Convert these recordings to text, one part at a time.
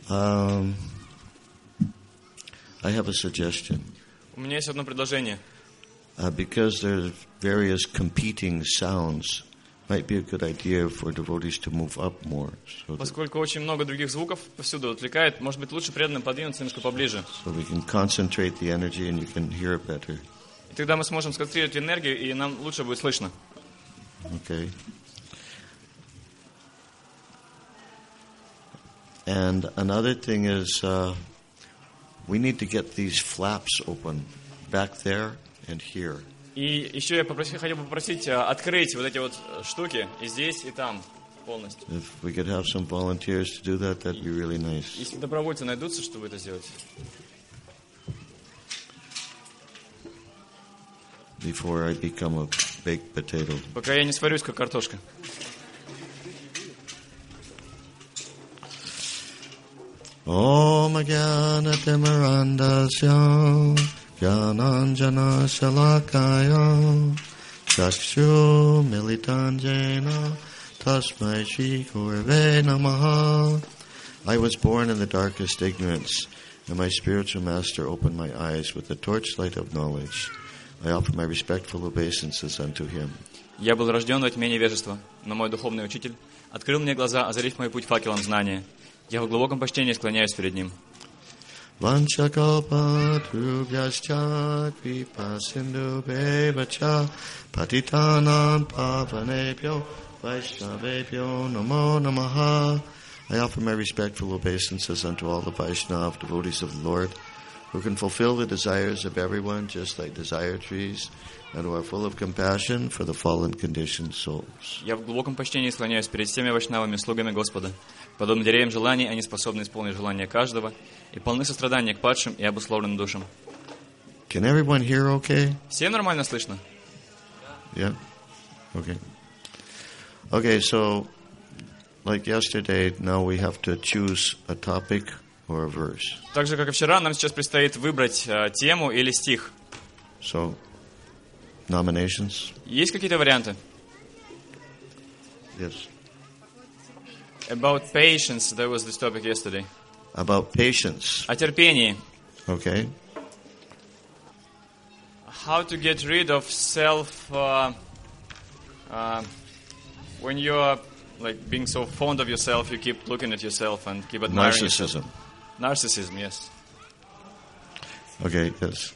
I have a suggestion. У меня есть одно предложение. Because there's various competing sounds, might be a good idea for devotees to move up more. Поскольку очень много других звуков повсюду отвлекает, может быть, лучше преданным подвинуться немножко поближе. So we can concentrate the energy and you can hear it better. И тогда мы сможем сконцентрировать энергию, и нам лучше будет слышно. Okay. And another thing is, we need to get these flaps open back there and here. И еще я хотел бы попросить открыть вот эти вот штуки и здесь, и там полностью. If we could have some volunteers to do that, that'd be really nice. Если добровольцы найдутся, чтобы это сделать. Before I become a baked potato. Пока я не сварюсь, как картошка. Om Jnana Timirandasya Jnananjana Shalakaya Chakshu Militanjena Tasmai Shri Gurave Namaha. I was born in the darkest ignorance, and my spiritual master opened my eyes with the torchlight of knowledge. I offer my respectful obeisances unto him. Я был рожден во тьме невежества, но мой духовный учитель открыл мне глаза, озарив мой путь факелом знания. Я в глубоком почтении склоняюсь перед ним. Vanchakalpatrubhyascha kripasindubheva-cha patitanam pavanebhyo vaishnavebhyo namo namaha. I offer my respectful obeisances unto all the Vaishnava devotees of the Lord, who can fulfill the desires of everyone just like desire trees, and who are full of compassion for the fallen conditioned souls. Я в глубоком почтении склоняюсь перед всеми вайшнавами, слугами Господа. Подобно деревьям желаний, они способны исполнить желания каждого и полны сострадания к падшим и обусловленным душам. Can everyone hear okay? Всем нормально слышно? Yeah? Okay. Okay, so, like yesterday, now we have to choose a topic or a verse. Так же, как и вчера, нам сейчас предстоит выбрать тему или стих. So, nominations? Есть какие-то варианты? Yes. About patience, that was this topic yesterday. About patience. О терпении. Okay. How to get rid of self when you're like being so fond of yourself, you keep looking at yourself and keep admiring Narcissism. yourself. Narcissism, yes. Okay, yes.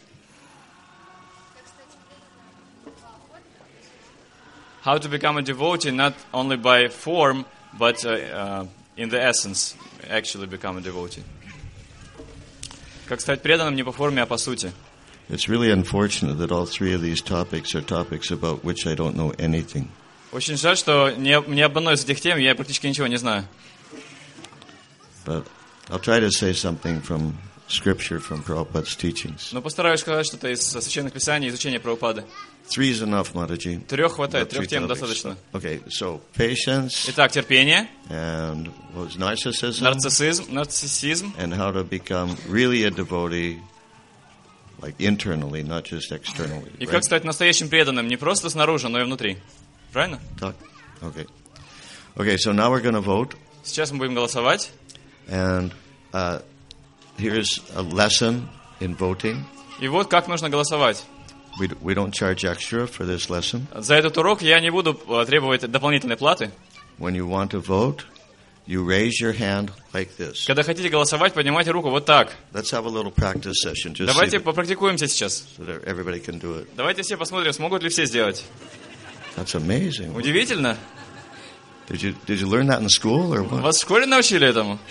How to become a devotee not only by form, but in the essence, actually become a devotee. Как стать преданным не по форме, а по сути. It's really unfortunate that all three of these topics are topics about which I don't know anything. Очень жаль, что ни об одной из этих тем я практически ничего не знаю. But I'll try to say something from scripture, from Prabhupada's teachings. Но постараюсь сказать что-то из священных писаний, изучения Прабхупады. 3 is enough, Mataji. 3 хватает, About 3 тем topics. достаточно. Okay, so patience Итак, терпение, and what was narcissism нарциссизм, and how to become really a devotee, like internally, not just externally. и right? как стать настоящим преданным не просто снаружи, но и внутри. Правильно? Talk? Okay. Okay, so now we're going to vote, Сейчас мы будем голосовать. and here's a lesson in voting. И вот как нужно голосовать. We don't charge extra for this lesson. За этот урок я не буду требовать дополнительной платы. When you want to vote, you raise your hand like this. Когда хотите голосовать, поднимайте руку вот так. Let's have a little practice session just Давайте попрактикуемся сейчас. so that everybody can do it. Давайте все посмотрим, смогут ли все сделать. That's amazing. Удивительно. Did you learn that in school or what? Вас в школе научили этому?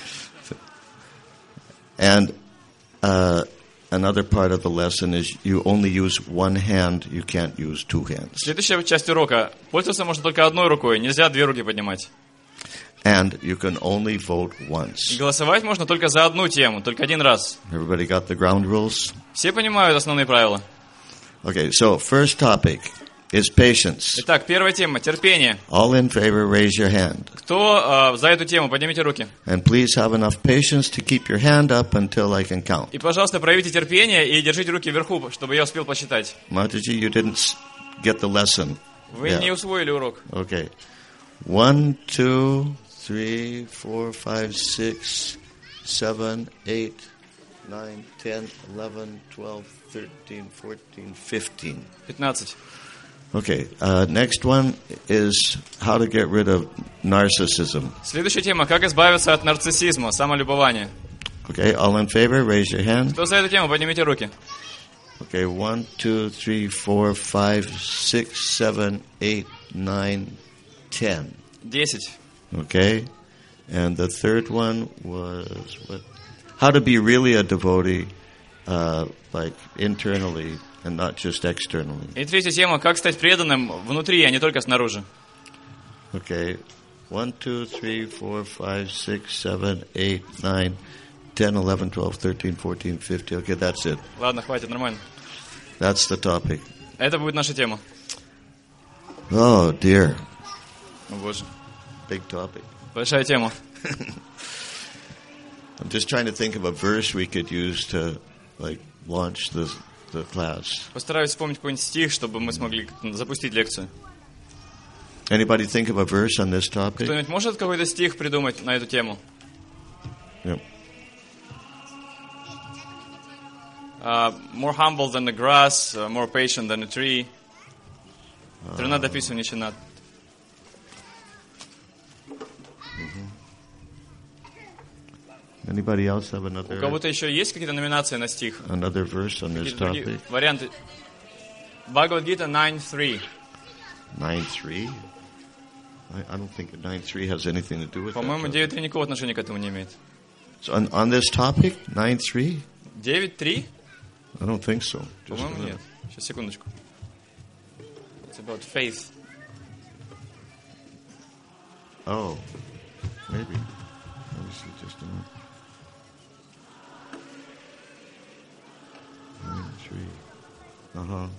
And another part of the lesson is you only use one hand, you can't use two hands. Следующая часть урока. Пользоваться можно только одной рукой, нельзя 2 руки поднимать. And you can only vote И once. голосовать можно только за одну тему, только один раз. Everybody got the ground rules? Все понимают основные правила. Okay, so first topic is patience. Итак, первая тема – терпение. All in favor, raise your hand. Кто за эту тему, поднимите руки. And please have enough patience to keep your hand up until I can count. И, пожалуйста, проявите терпение и держите руки вверху, чтобы я успел посчитать. Mataji, you didn't get the lesson. Вы Yeah. не усвоили урок. Okay. 1, 2, 3, 4, 5, 6, 7, 8, 9, 10, 11, 12, 13, 14, 15. 15. Okay, next one is how to get rid of narcissism. Следующая тема. Как избавиться от нарциссизма, самолюбования. Okay, all in favor, raise your hand. Кто за эту тему, поднимите руки. Okay, 1, 2, 3, 4, 5, 6, 7, 8, 9, 10. 10. Okay, and the third one was what? How to be really a devotee, like internally and not just externally. И третья тема. Как стать преданным внутри, а не только снаружи. Okay, 1, 2, 3, 4, 5, 6, 7, 8, 9, 10, 11, 12, 13, 14, 15. Okay, that's it. Ладно, хватит, нормально. That's the topic. Это будет наша тема. Oh, dear. О, Боже. Big topic. Большая тема. I'm just trying to think of a verse we could use to, like, launch the class. Постараюсь вспомнить какой-нибудь стих, чтобы мы смогли запустить лекцию. Anybody think of a verse on this topic? Кто-нибудь может какой-то стих придумать на эту тему? Yep. More humble than the grass, more patient than a tree. Тринад описывание чинат. Anybody else have У кого-то еще есть какие-то номинации на стих? another verse on this Какие-то другие topic? варианты? Бхагавад-гита 9.3. 9:3. I don't think 9:3 has anything to do with По-моему, that. 9.3 никакого отношения к этому не имеет. So on this topic, 9:3? 9.3? I don't think so. Just a По-моему, minute. нет. Сейчас, секундочку. It's about faith. Oh, maybe. Let me see just a minute. 9:3. Uh-huh.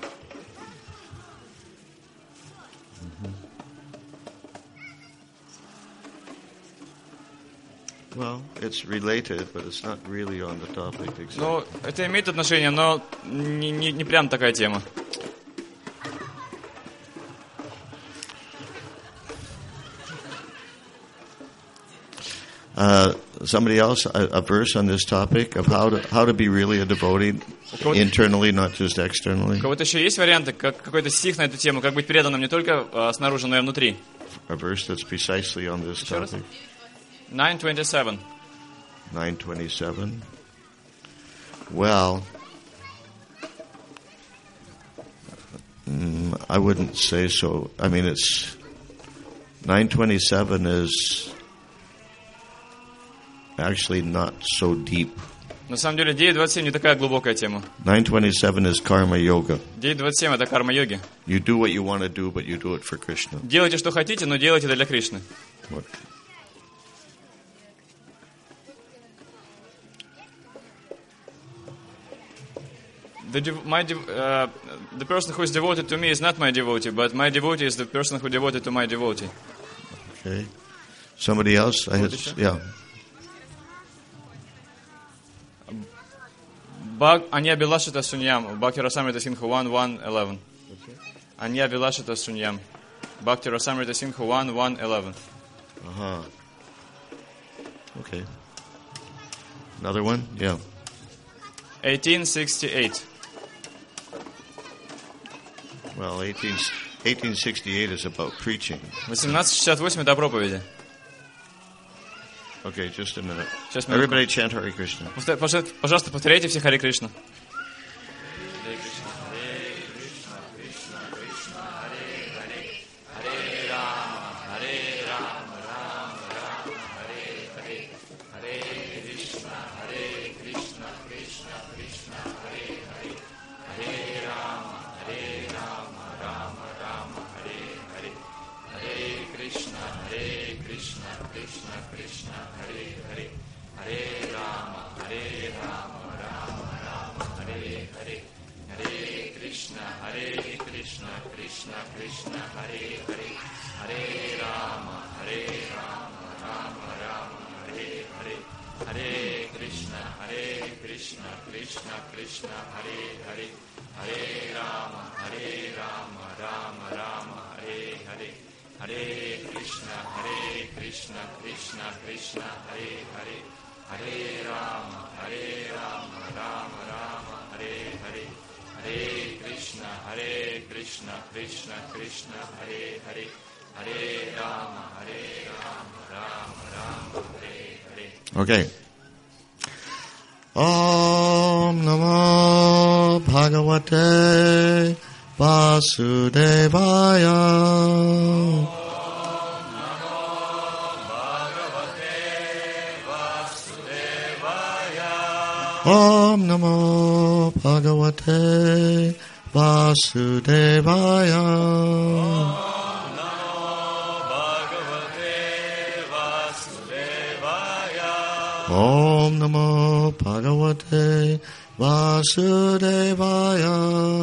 Well, it's related, but it's not really on the topic exactly. Ну, это имеет отношение, но не прям такая тема. Somebody else, a verse on this topic of how to be really a devotee internally, not just externally. У кого-то еще есть варианты, какой-то стих на эту тему, как быть преданным не только снаружи, но и внутри? A verse that's precisely on this Еще раз. topic. 9.27. 9:27. Well, I wouldn't say so. I mean, it's 9:27 is actually not so deep. На самом деле 9.27 не такая глубокая тема. 9:27 is karma yoga. 9.27 это карма-йоги. You do what you want to do, but you do it for Krishna. Делайте, что хотите, но делайте это для Кришны. What? The person who is devoted to me is not my devotee, but my devotee is the person who devoted to my devotee. Okay. Somebody else? Yeah. Anya Bilashita Sunyam, Bhakti Rasamrita Sindhu 1.1.11. Anya Bilashita Sunyam, Bhakti Rasamrita Sindhu 1.1.11. Uh-huh. Okay. Another one? Yeah. 1868. Well, 1868 is about preaching. 1868 это о проповеди. Okay, just a minute. Сейчас минутку. Everybody chant Hare Krishna. Пожалуйста, повторяйте все Харе Кришна. Hare Rama, Rama Rama, Hare Hare, Hare Krishna, Krishna Krishna, Hare Hare, Hare Rama, Rama Rama, Hare Hare. Okay. Om Namo Bhagavate Vasudevaya. Om Namo Bhagavate Vasudevaya. Om Namo Bhagavate Vasudevaya.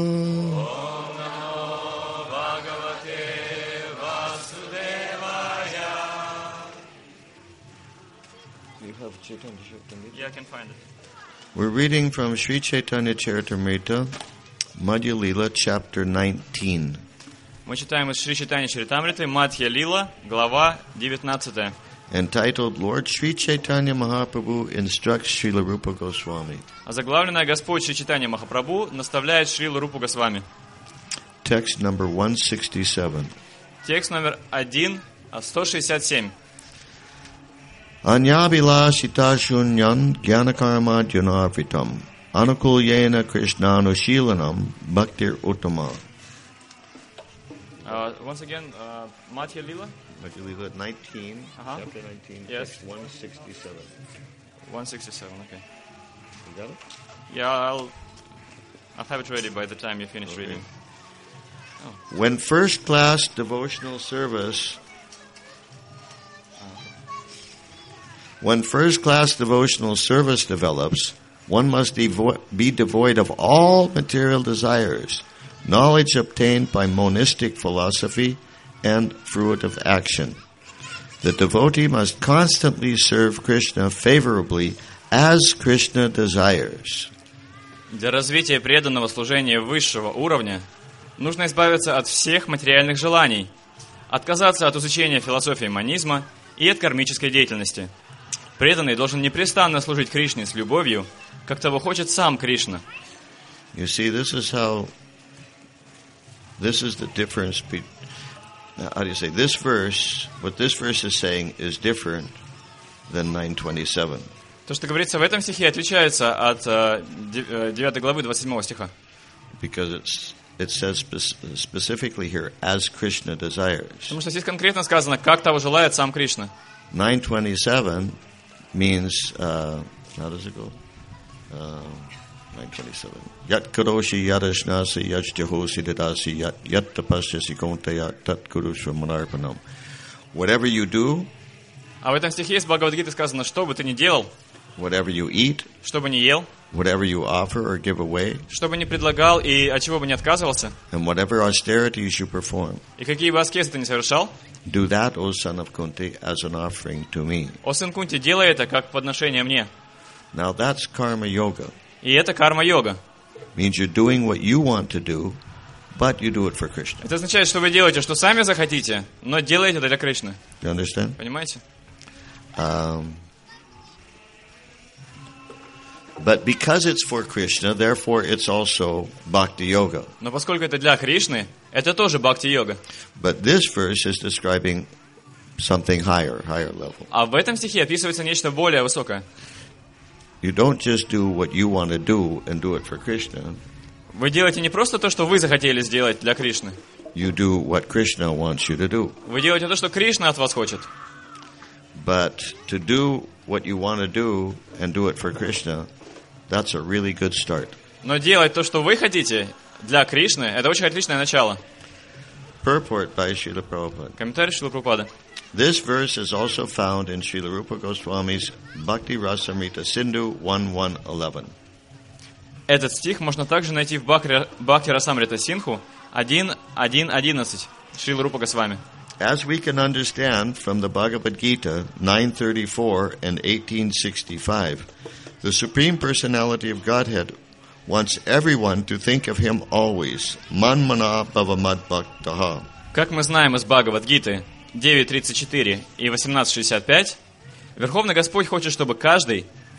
You have Chaitanya Charitamrita? Yeah, I can find it. We're reading from Sri Chaitanya Charitamrita, Madhya Lila, chapter 19. Мы читаем из Шри Чайтанья Чаритамриты, Мадхья Лила, глава 19. Entitled Lord Sri Chaitanya Mahaprabhu Instructs Srila Rupa Goswami. Озаглавленная Господь Шри Чайтанья Махапрабху наставляет Шрилу Рупу Госвами. Text number 167. Текст номер 167. Anyabhilashita shunyan gyanakarma dhyanavitam anukulyena krishnanushilanam bhaktir uttama. Once again, Madhya Lila. Madhya Lila 19, chapter 19, Yes. text 167. 167, okay. You got it? Yeah, I'll have it ready by the time you finish reading. When first-class devotional service develops, one must be devoid of all material desires, knowledge obtained by monistic philosophy, and fruitive action. The devotee must constantly serve Krishna favorably as Krishna desires. Для развития преданного служения высшего уровня нужно избавиться от всех материальных желаний, отказаться от изучения философии монизма и от кармической деятельности. Преданный должен непрестанно служить Кришне с любовью, как того хочет сам Кришна. You see, this is the difference between, how do you say, this verse, what this verse is saying is different than 927. То, что говорится в этом стихе, отличается от 9 главы 27 стиха. Because it says specifically here, as Krishna desires. Потому что здесь конкретно сказано, как того желает сам Кришна. 927 means, how does it go? 927. Yat karoshi yadashnasi yajjahosi dadasi yat tapasyasi kontaya tat kurushva manarpanam. Whatever you do, А в этом стихе из Бхагавад-гиты сказано, что бы ты ни делал, whatever you eat, что бы ни ел, whatever you offer or give away, что бы ни предлагал и от чего бы ни отказывался, and whatever austerities you perform, и какие бы аскезы ты ни совершал, do that, O son of Kunti, as an offering to me. о сын Кунти, делай это как подношение мне. Now that's karma yoga. И это карма-йога. Means you're doing what you want to do, but you do it for Krishna. Это означает, что вы делаете, что сами захотите, но делаете это для Кришны. You understand? Понимаете? But because it's for Krishna, therefore it's also bhakti yoga. Но поскольку это для Кришны, это тоже бхакти-йога. But this verse is describing something higher level. А в этом стихе описывается нечто более высокое. You don't just do what you want to do and do it for Krishna. Вы делаете не просто то, что вы захотели сделать для Кришны. You do what Krishna wants you to do. Вы делаете то, что Кришна от вас хочет. But to do what you want to do and do it for Krishna, that's a really good start. Но делать то, что вы хотите для Кришны, это очень отличное начало. Purport by Srila Prabhupada. Комментарий Шрилы Прабхупады. This verse is also found in Srila Rupa Goswami's Bhakti Rasamrita Sindhu 1.1.11. Этот стих можно также найти в Бхакти Расамрита Синдху 1.1.11 Шрилы Рупа Госвами. As we can understand from the Bhagavad Gita 934 and 1865, the Supreme Personality of Godhead wants everyone to think of Him always. Manmana bhavamad bhaktaha. Как мы знаем из Бхагавад-гиты 9.34 и 18.65, Верховный Господь хочет, чтобы каждый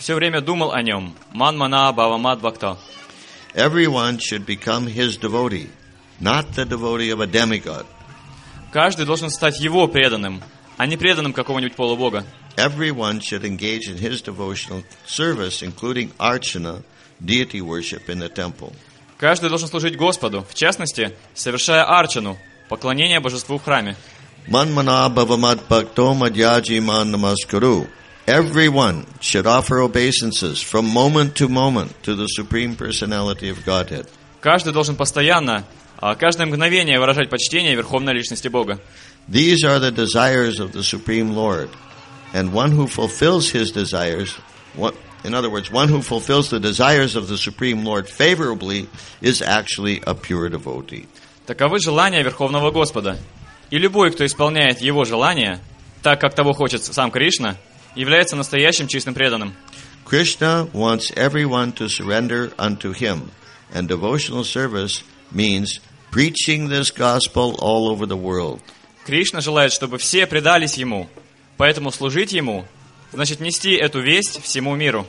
все время думал о нем. Ман мана бавамад бхакта. Everyone should become his devotee, not the devotee of a demigod. Каждый должен стать его преданным, а не преданным какого-нибудь полубога. Everyone should engage in his devotional service, including archana, deity worship in the temple. Каждый должен служить Господу, в частности, совершая арчану, поклонение божеству в храме. Manmana bhavamad bhakto madhyaji man namaskuru. Everyone should offer obeisances from moment to moment to the Supreme Personality of Godhead. Каждый должен постоянно, каждое мгновение выражать почтение Верховной Личности Бога. These are the desires of the Supreme Lord. And one who fulfills his desires, in other words, one who fulfills the desires of the Supreme Lord favorably is actually a pure devotee. Таковы желания Верховного Господа. И любой, кто исполняет его желания, так как того хочет сам Кришна, является настоящим чистым преданным. Krishna wants everyone to surrender unto him, and devotional service means preaching this gospel all over the world. Кришна желает, чтобы все предались ему, поэтому служить ему значит нести эту весть всему миру.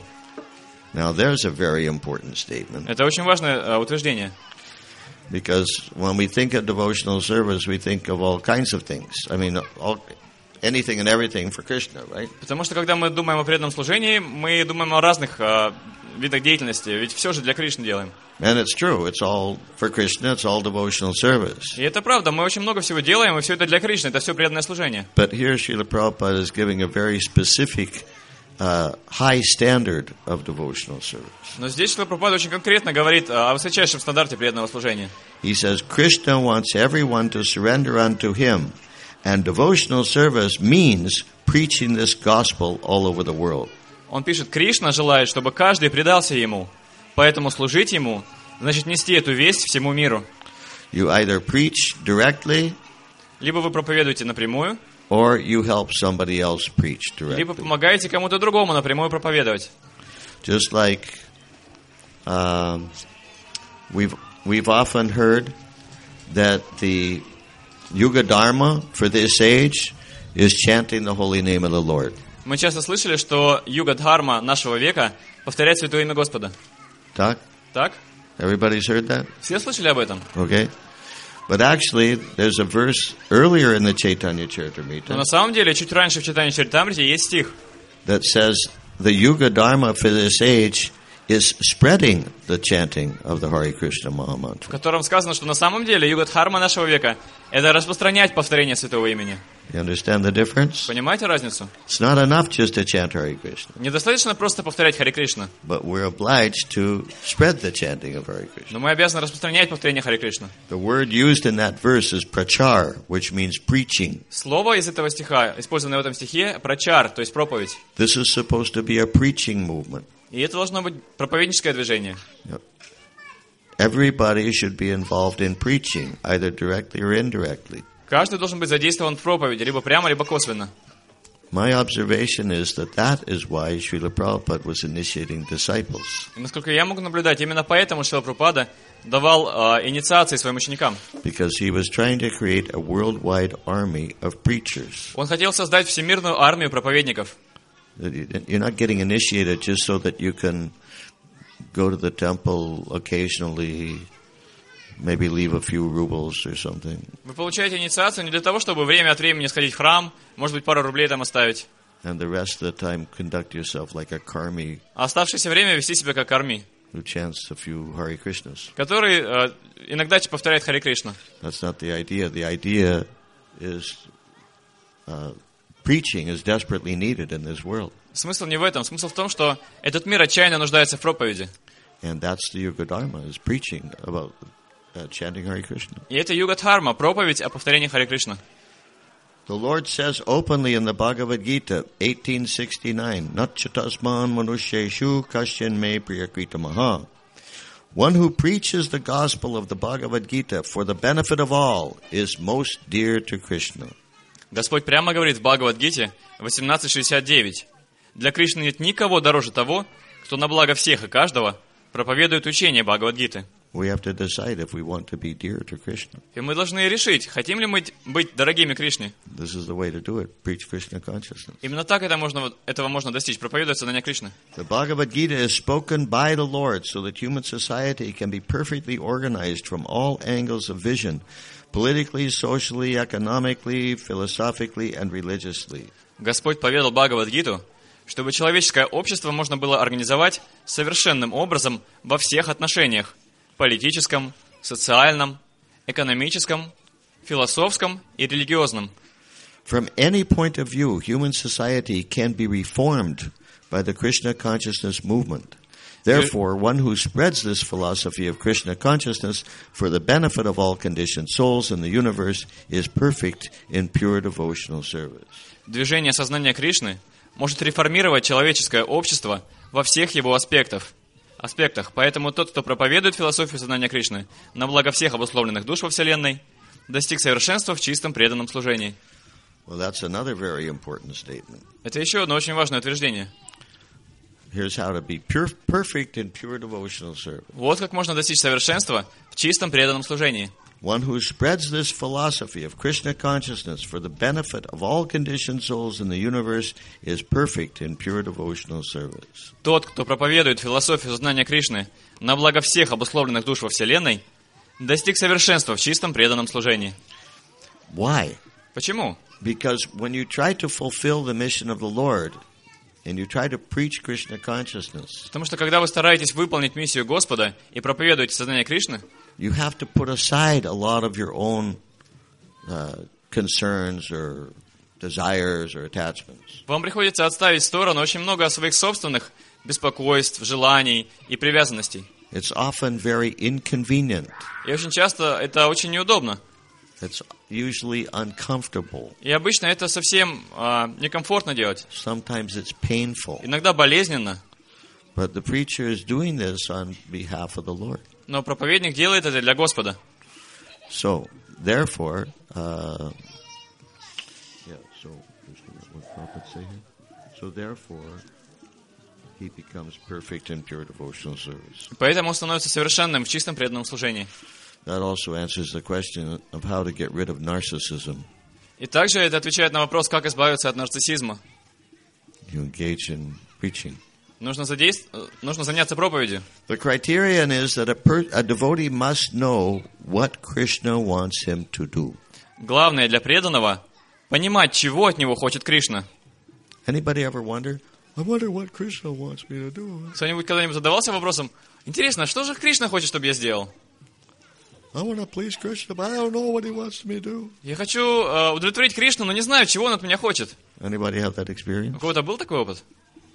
Now there's a very important statement. Это очень важное утверждение. Because when we think of devotional service, we think of all kinds of things. I mean, anything and everything for Krishna, right? Потому что когда мы думаем о преданном служении, мы думаем о разных видах деятельности, ведь все же для Кришны делаем. And it's true, it's all for Krishna, it's all devotional service. И это правда, мы очень много всего делаем, и все это для Кришны, это все преданное служение. But here Srila Prabhupada is giving a very specific high standard of devotional service. Но здесь Шрила Прабхупада очень конкретно говорит о высочайшем стандарте преданного служения. He says, Krishna wants everyone to surrender unto him, and devotional service means preaching this gospel all over the world. Он пишет, Кришна желает, чтобы каждый предался ему, поэтому служить ему значит нести эту весть всему миру. You either preach directly, либо вы проповедуете напрямую, or you help somebody else preach directly. либо помогаете кому-то другому напрямую проповедовать. Just like we've often heard that the Yuga Dharma for this age is chanting the holy name of the Lord. Мы часто слышали, что юга-дхарма нашего века повторяет святое имя Господа. Так? Так? Everybody's heard that? Все слышали об этом? Okay. But actually, there's a verse earlier in the Chaitanya Но Charitamrita на самом деле, чуть раньше в Чайтанья Чаритамрите есть стих, that says the Yuga Dharma for this age is spreading the chanting of the Hare Krishna в Mahamantra. котором сказано, что на самом деле юга-дхарма нашего века – это распространять повторение святого имени. You understand the difference? Понимаете разницу? It's not enough just to chant Hare Krishna, Недостаточно просто повторять Харе Кришна, but we're obliged to spread the chanting of Hare Krishna. но мы обязаны распространять повторение Харе Кришна. The word used in that verse is prachar, which means preaching. Слово из этого стиха, использованное в этом стихе, прачар, то есть проповедь. This is supposed to be a preaching movement. И это должно быть проповедническое движение. Yep. Everybody should be involved in preaching, either directly or indirectly. Каждый должен быть задействован в проповеди, либо прямо, либо косвенно. My observation is that is why Srila Prabhupada was initiating disciples. И насколько я могу наблюдать, именно поэтому Шрила Прабхупада давал инициации своим ученикам. Because he was trying to create a worldwide army of preachers. Он хотел создать всемирную армию проповедников. You're not getting initiated just so that you can go to the temple occasionally, maybe leave a few rubles or something. Вы получаете инициацию не для того, чтобы время от времени сходить в храм, может быть, пару рублей там оставить, And the rest of the time conduct yourself like a karmi а оставшееся время вести себя как карми, who chants a few Hare Krishnas. который иногда повторяет Харе Кришна. That's not the idea. The idea is preaching is desperately needed in this world. Смысл не в этом. Смысл в том, что этот мир отчаянно нуждается в проповеди. And that's the Yuga Dharma, is preaching about chanting Hare Krishna. И это юга-дхарма, проповедь о повторении Харе Кришна. The Lord says openly in the Bhagavad Gita, 1869, Natchatasman manusheshu kashyan me priyakrita maha. One who preaches the gospel of the Bhagavad Gita for the benefit of all is most dear to Krishna. Господь прямо говорит в Бхагавад-гите 18.69. Для Кришны нет никого дороже того, кто на благо всех и каждого проповедует учение Бхагавад-гиты. We have to decide if we want to be dear to Krishna. И мы должны решить, хотим ли мы быть дорогими Кришне. This is the way to do it. Preach Krishna consciousness. Именно так этого можно достичь, проповедовать сознание Кришны. The Bhagavad Gita is spoken by the Lord so that human society can be perfectly organized from all angles of vision, politically, socially, economically, philosophically, and religiously. Господь поведал Бхагавад-гиту, чтобы человеческое общество можно было организовать совершенным образом во всех отношениях: политическом, социальном, экономическом, философском и религиозном. From any point of view, human society can be reformed by the Krishna consciousness movement. Therefore, one who spreads this philosophy of Krishna consciousness for the benefit of all conditioned souls in the universe is perfect in pure devotional service. Движение сознания Кришны может реформировать человеческое общество во всех его аспектах. Поэтому тот, кто проповедует философию сознания Кришны на благо всех обусловленных душ во Вселенной, достиг совершенства в чистом преданном служении. Well, that's another very important statement. Это еще одно очень важное утверждение. Here's how to be perfect in pure devotional service. Вот как можно достичь совершенства в чистом преданном служении. One who spreads this philosophy of Krishna consciousness for the benefit of all conditioned souls in the universe is perfect in pure devotional service. Тот, кто проповедует философию сознания Кришны на благо всех обусловленных душ во Вселенной, достиг совершенства в чистом преданном служении. Why? Почему? Because when you try to fulfill the mission of the Lord and you try to preach Krishna consciousness, Потому что когда вы стараетесь выполнить миссию Господа и проповедуете сознание Кришны, you have to put aside a lot of your own concerns or desires or attachments. вам приходится отставить в сторону очень много своих собственных беспокойств, желаний и привязанностей. It's often very inconvenient. И очень часто это очень неудобно. It's usually uncomfortable. И обычно это совсем некомфортно делать. Sometimes it's painful. Иногда болезненно. But the preacher is doing this on behalf of the Lord. Но проповедник делает это для Господа. So, therefore, So therefore, he becomes perfect in pure devotional service. Поэтому он становится совершенным в чистом преданном служении. That also answers the question of how to get rid of narcissism. И также это отвечает на вопрос, как избавиться от нарциссизма. You engage in preaching. Нужно заняться проповедью. The criterion is that a devotee must know what Krishna wants him to do. Главное для преданного — понимать, чего от него хочет Кришна. Anybody ever wonder? I wonder what Krishna wants me to do. Кто-нибудь когда-нибудь задавался вопросом: интересно, что же Кришна хочет, чтобы я сделал? I want to please Krishna, but I don't know what he wants me to do. Я хочу удовлетворить Кришну, но не знаю, чего он от меня хочет. Anybody have that experience? У кого-то был такой опыт?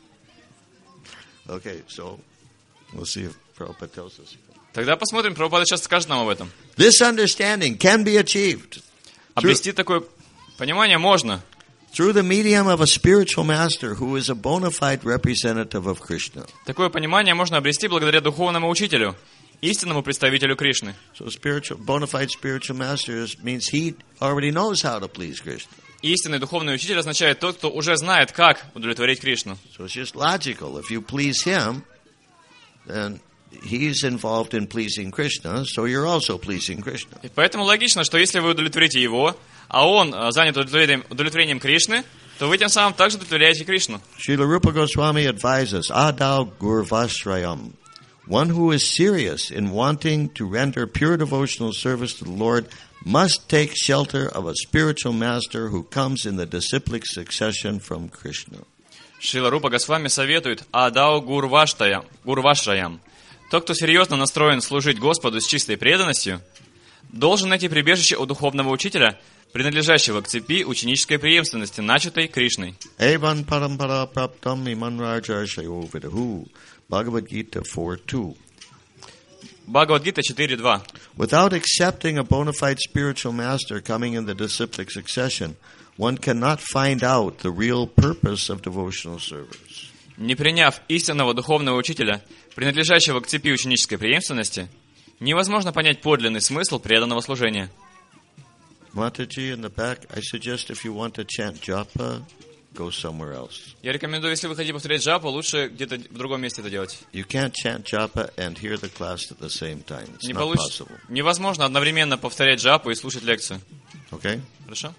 Okay, so we'll see if Prabhupada tells us. Тогда посмотрим, Прабхупада сейчас скажет нам об этом. This understanding can be achieved Обрести такое понимание можно through the medium of a spiritual master who is a bona fide representative of Krishna. Такое понимание можно обрести благодаря духовному учителю, истинному представителю Кришны. So bona fide spiritual master means he already knows how to please Krishna. Истинный духовный учитель означает тот, кто уже знает, как удовлетворить Кришну. So it's just logical. If you please him, then he's involved in pleasing Krishna, so you're also pleasing Krishna. И поэтому логично, что если вы удовлетворите его, а он занят удовлетворением Кришны, то вы тем самым также удовлетворяете Кришну. Srila Rupa Goswami advises, Adau Gurvashrayam. One who is serious in wanting to render pure devotional service to the Lord must take shelter of a spiritual master who comes in the disciplic succession from Krishna. Шрила Рупа Госвами советует Адау Гурвашраям. Тот, кто серьезно настроен служить Господу с чистой преданностью, должен найти прибежище у духовного учителя, принадлежащего к цепи ученической преемственности, начатой Кришной. Evan parampara praptam iman raja shayo vidahu. Bhagavad Gita 4:2. Бхагавад-гита 4.2. Without accepting a bona fide spiritual master coming in the disciplic succession, one cannot find out the real purpose of devotional service. Не приняв истинного духовного учителя, принадлежащего к цепи ученической преемственности, невозможно понять подлинный смысл преданного служения. Mataji in the back, I suggest if you want to chant japa, go somewhere else. Я рекомендую, если вы хотите повторять джапу, лучше где-то в другом месте это делать. You can't chant japa and hear the class at the same time. It's not possible. Невозможно одновременно повторять джапу и слушать лекцию. Okay? Хорошо?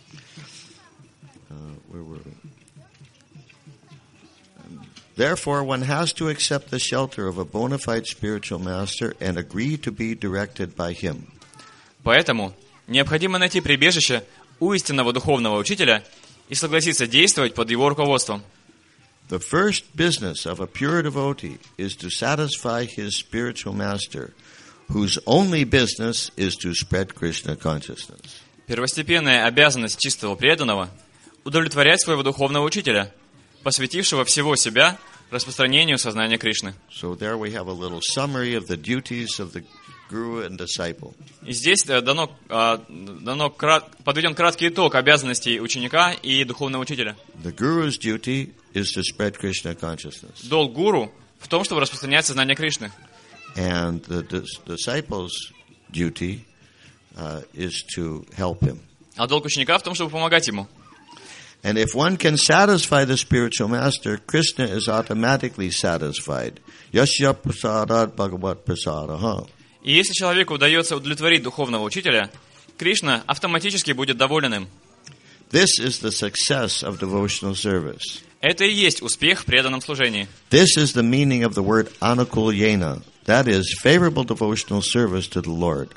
Where were we? Therefore, one has to accept the shelter of a bona fide spiritual master and agree to be directed by him. Поэтому необходимо найти прибежище у истинного духовного учителя и согласиться действовать под его руководством. The first business of a pure devotee is to satisfy his spiritual master, whose only business is to spread Krishna consciousness. Первостепенная обязанность чистого преданного – удовлетворять своего духовного учителя, посвятившего всего себя распространению сознания Кришны. So there we have a little summary of the duties of the guru and disciple. И здесь подведен краткий итог обязанностей ученика и духовного учителя. The guru's duty is to spread Krishna consciousness. Долг гуру в том, чтобы распространять сознание Кришны. And the disciple's duty is to help him. А долг ученика в том, чтобы помогать ему. And if one can satisfy the spiritual master, Krishna is automatically satisfied. Yasya prasadat bhagavat prasadaha. И если человеку удается удовлетворить духовного учителя, Кришна автоматически будет доволен им. This is the success of devotional service. Это и есть успех в преданном служении. This is the meaning of the word anukulyena. That is, favorable devotional service to the Lord.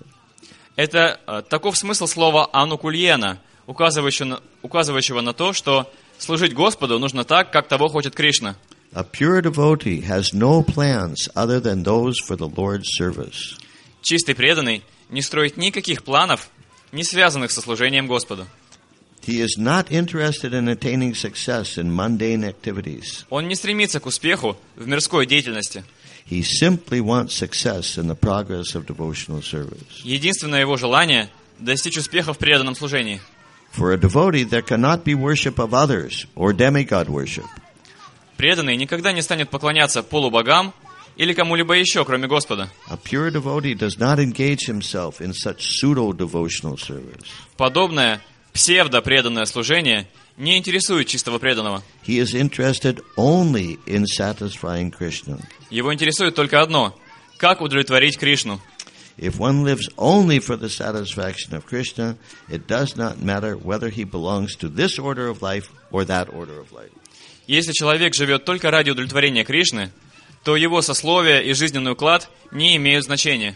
Это таков смысл слова «анукульена», указывающего на то, что служить Господу нужно так, как того хочет Кришна. A pure devotee has no plans other than those for the Lord's service. Чистый преданный не строит никаких планов, не связанных со служением Господу. He is not interested in attaining success in mundane activities. Он не стремится к успеху в мирской деятельности. He simply wants success in the progress of devotional service. Единственное его желание – достичь успеха в преданном служении. For a devotee, there cannot be worship of others or demigod worship. Преданный никогда не станет поклоняться полубогам или кому-либо еще, кроме Господа. A pure devotee does not engage himself in such pseudo-devotional service. Подобное псевдо-преданное служение не интересует чистого преданного. He is interested only in satisfying Krishna. Его интересует только одно – как удовлетворить Кришну. If one lives only for the satisfaction of Krishna, it does not matter whether he belongs to this order of life or that order of life. Если человек живет только ради удовлетворения Кришны, то его сословие и жизненный уклад не имеют значения.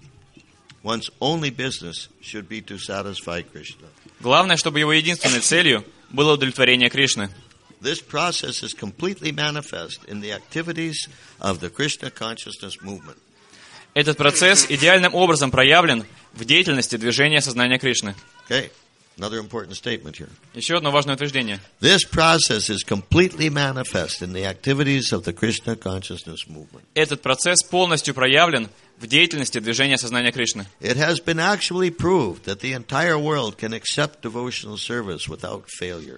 One's only business should be to satisfy Krishna. Главное, чтобы его единственной целью было удовлетворение Кришны. This process is completely manifest in the activities of the Krishna consciousness movement. Этот процесс идеальным образом проявлен в деятельности движения сознания Кришны. Okay, another important statement here. Еще одно важное утверждение. This process is completely manifest in the activities of the Krishna consciousness movement. Этот процесс полностью проявлен в деятельности движения сознания Кришны. It has been actually proved that the entire world can accept devotional service without failure.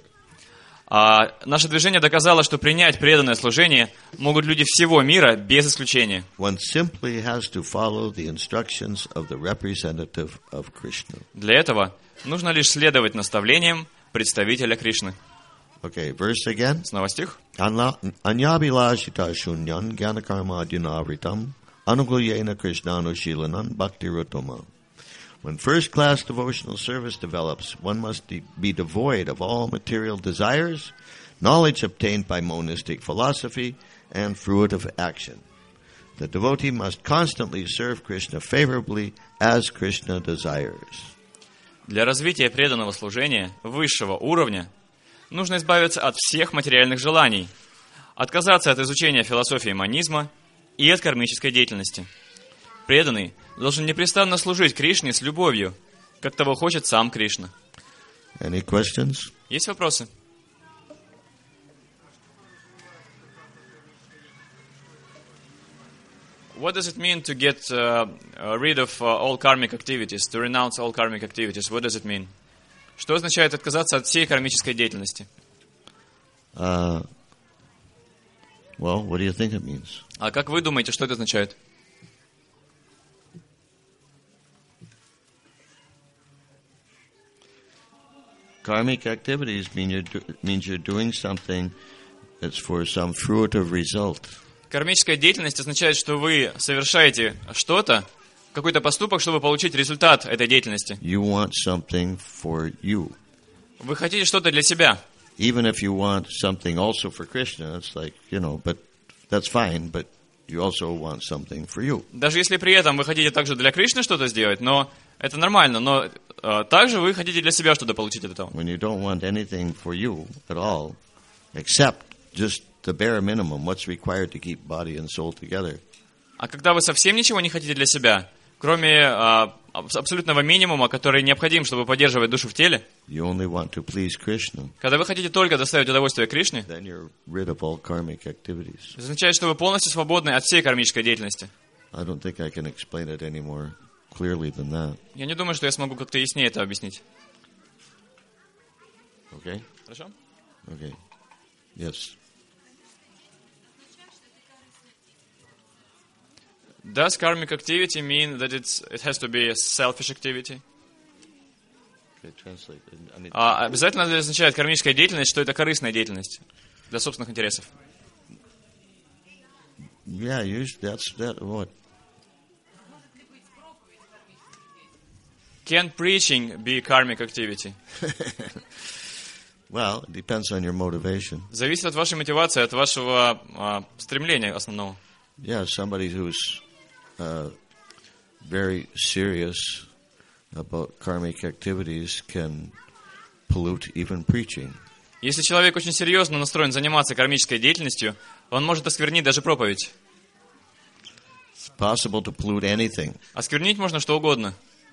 Наше движение доказало, что принять преданное служение могут люди всего мира без исключения. One simply has to follow the instructions of the representative of Krishna. Для этого нужно лишь следовать наставлениям представителя Кришны. Okay, verse again. Снова стих. Anyabhilashita shunyan gyanakarma adhyunavritam anugulyena krishnanushilanam bhaktiruttama. When first-class devotional service develops, one must be devoid of all material desires, knowledge obtained by monistic philosophy, and fruitive action. The devotee must constantly serve Krishna favorably as Krishna desires. Для развития преданного служения высшего уровня нужно избавиться от всех материальных желаний, отказаться от изучения философии монизма и от кармической деятельности. Преданный должен непрестанно служить Кришне с любовью, как того хочет сам Кришна. Any questions? Есть вопросы? What does it mean to get rid of all karmic activities, to renounce all karmic activities? What does it mean? Что означает отказаться от всей кармической деятельности? Well, what do you think it means? А как вы думаете, что это означает? Karmic activities means you're doing something that's for some fruitive result. Кармическая деятельность означает, что вы совершаете что-то, какой-то поступок, чтобы получить результат этой деятельности. You want something for you. Вы хотите что-то для себя. Even if you want something also for Krishna, it's like, but that's fine, but you also want something for you. Даже если при этом вы хотите также для Кришны что-то сделать, но это нормально, но также вы хотите для себя что-то получить от этого. When you don't want anything for you at all, except just the bare minimum, what's required to keep body and soul together. А когда вы совсем ничего не хотите для себя, кроме абсолютного минимума, который необходим, чтобы поддерживать душу в теле, You only want to please Krishna. когда вы хотите только доставить удовольствие Кришне, Then you're rid of all karmic activities. это означает, что вы полностью свободны от всей кармической деятельности. I don't think I can explain it any more clearly than that. Я не думаю, что я смогу как-то яснее это объяснить. Okay? Хорошо? Okay. Yes. Does karmic activity mean that it has to be a selfish activity? Okay, translate. I mean, Обязательно ли означает кармическая деятельность, что это корыстная деятельность для собственных интересов? yeah, usually that what? Can preaching be karmic activity? Well, it depends on your motivation. Зависит от вашей мотивации, от вашего стремления основного. Yeah, somebody who's very serious about karmic activities can pollute even preaching. Если человек очень серьезно настроен заниматься кармической деятельностью, он может осквернить даже проповедь. It's possible to pollute anything. Осквернить можно что угодно.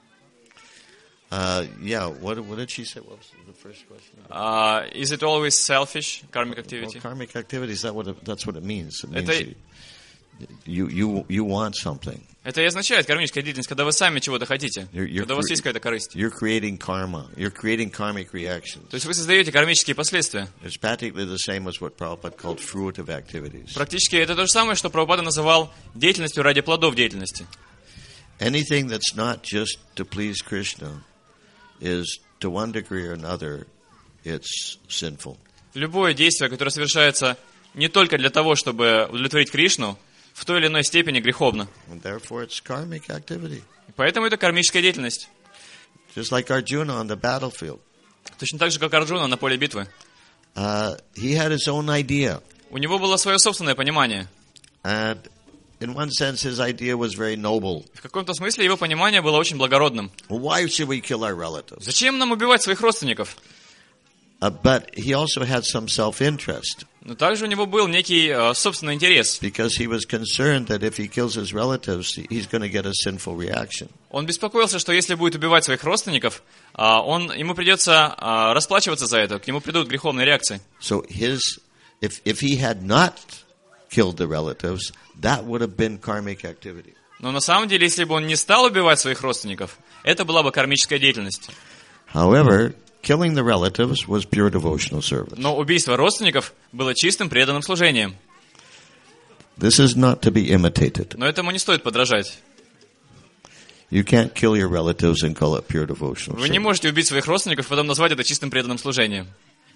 Yeah, what did she say? What was the first question? Is it always selfish, karmic Well, activity? karmic activities, that's what it means. It means Это- you want something. Это и означает кармическая деятельность, когда вы сами чего-то хотите, You're когда у вас есть какая-то корысть. You're creating karma. You're creating karmic reactions. То есть вы создаете кармические последствия. It's practically the same as what Prabhupada called fruitive activities. Практически это то же самое, что Прабхупада называл деятельностью ради плодов деятельности. Anything that's not just to please Krishna is, to one degree or another, it's sinful. Любое действие, которое совершается не только для того, чтобы удовлетворить Кришну, в той или иной степени греховно. And therefore, it's karmic activity. И поэтому это кармическая деятельность. Just like Arjuna on the battlefield. Точно так же, как Арджуна на поле битвы. He had his own idea. У него было свое собственное понимание. And in one sense, his idea was very noble. В каком-то смысле его понимание было очень благородным. Well, why should we kill our relatives? Зачем нам убивать своих родственников? But he also had some self-interest. Но также у него был некий собственный интерес. Because he was concerned that if he kills his relatives, he's going to get a sinful reaction. Он беспокоился, что если будет убивать своих родственников, ему придется расплачиваться за это, к нему придут греховные реакции. So if he had not killed the relatives, that would have been karmic activity. Но на самом деле, если бы он не стал убивать своих родственников, это была бы кармическая деятельность. However, killing the relatives was pure devotional service. Но убийство родственников было чистым преданным служением. This is not to be imitated. Но этому не стоит подражать. You can't kill your relatives and call it pure devotional Вы не service. можете убить своих родственников и потом назвать это чистым преданным служением.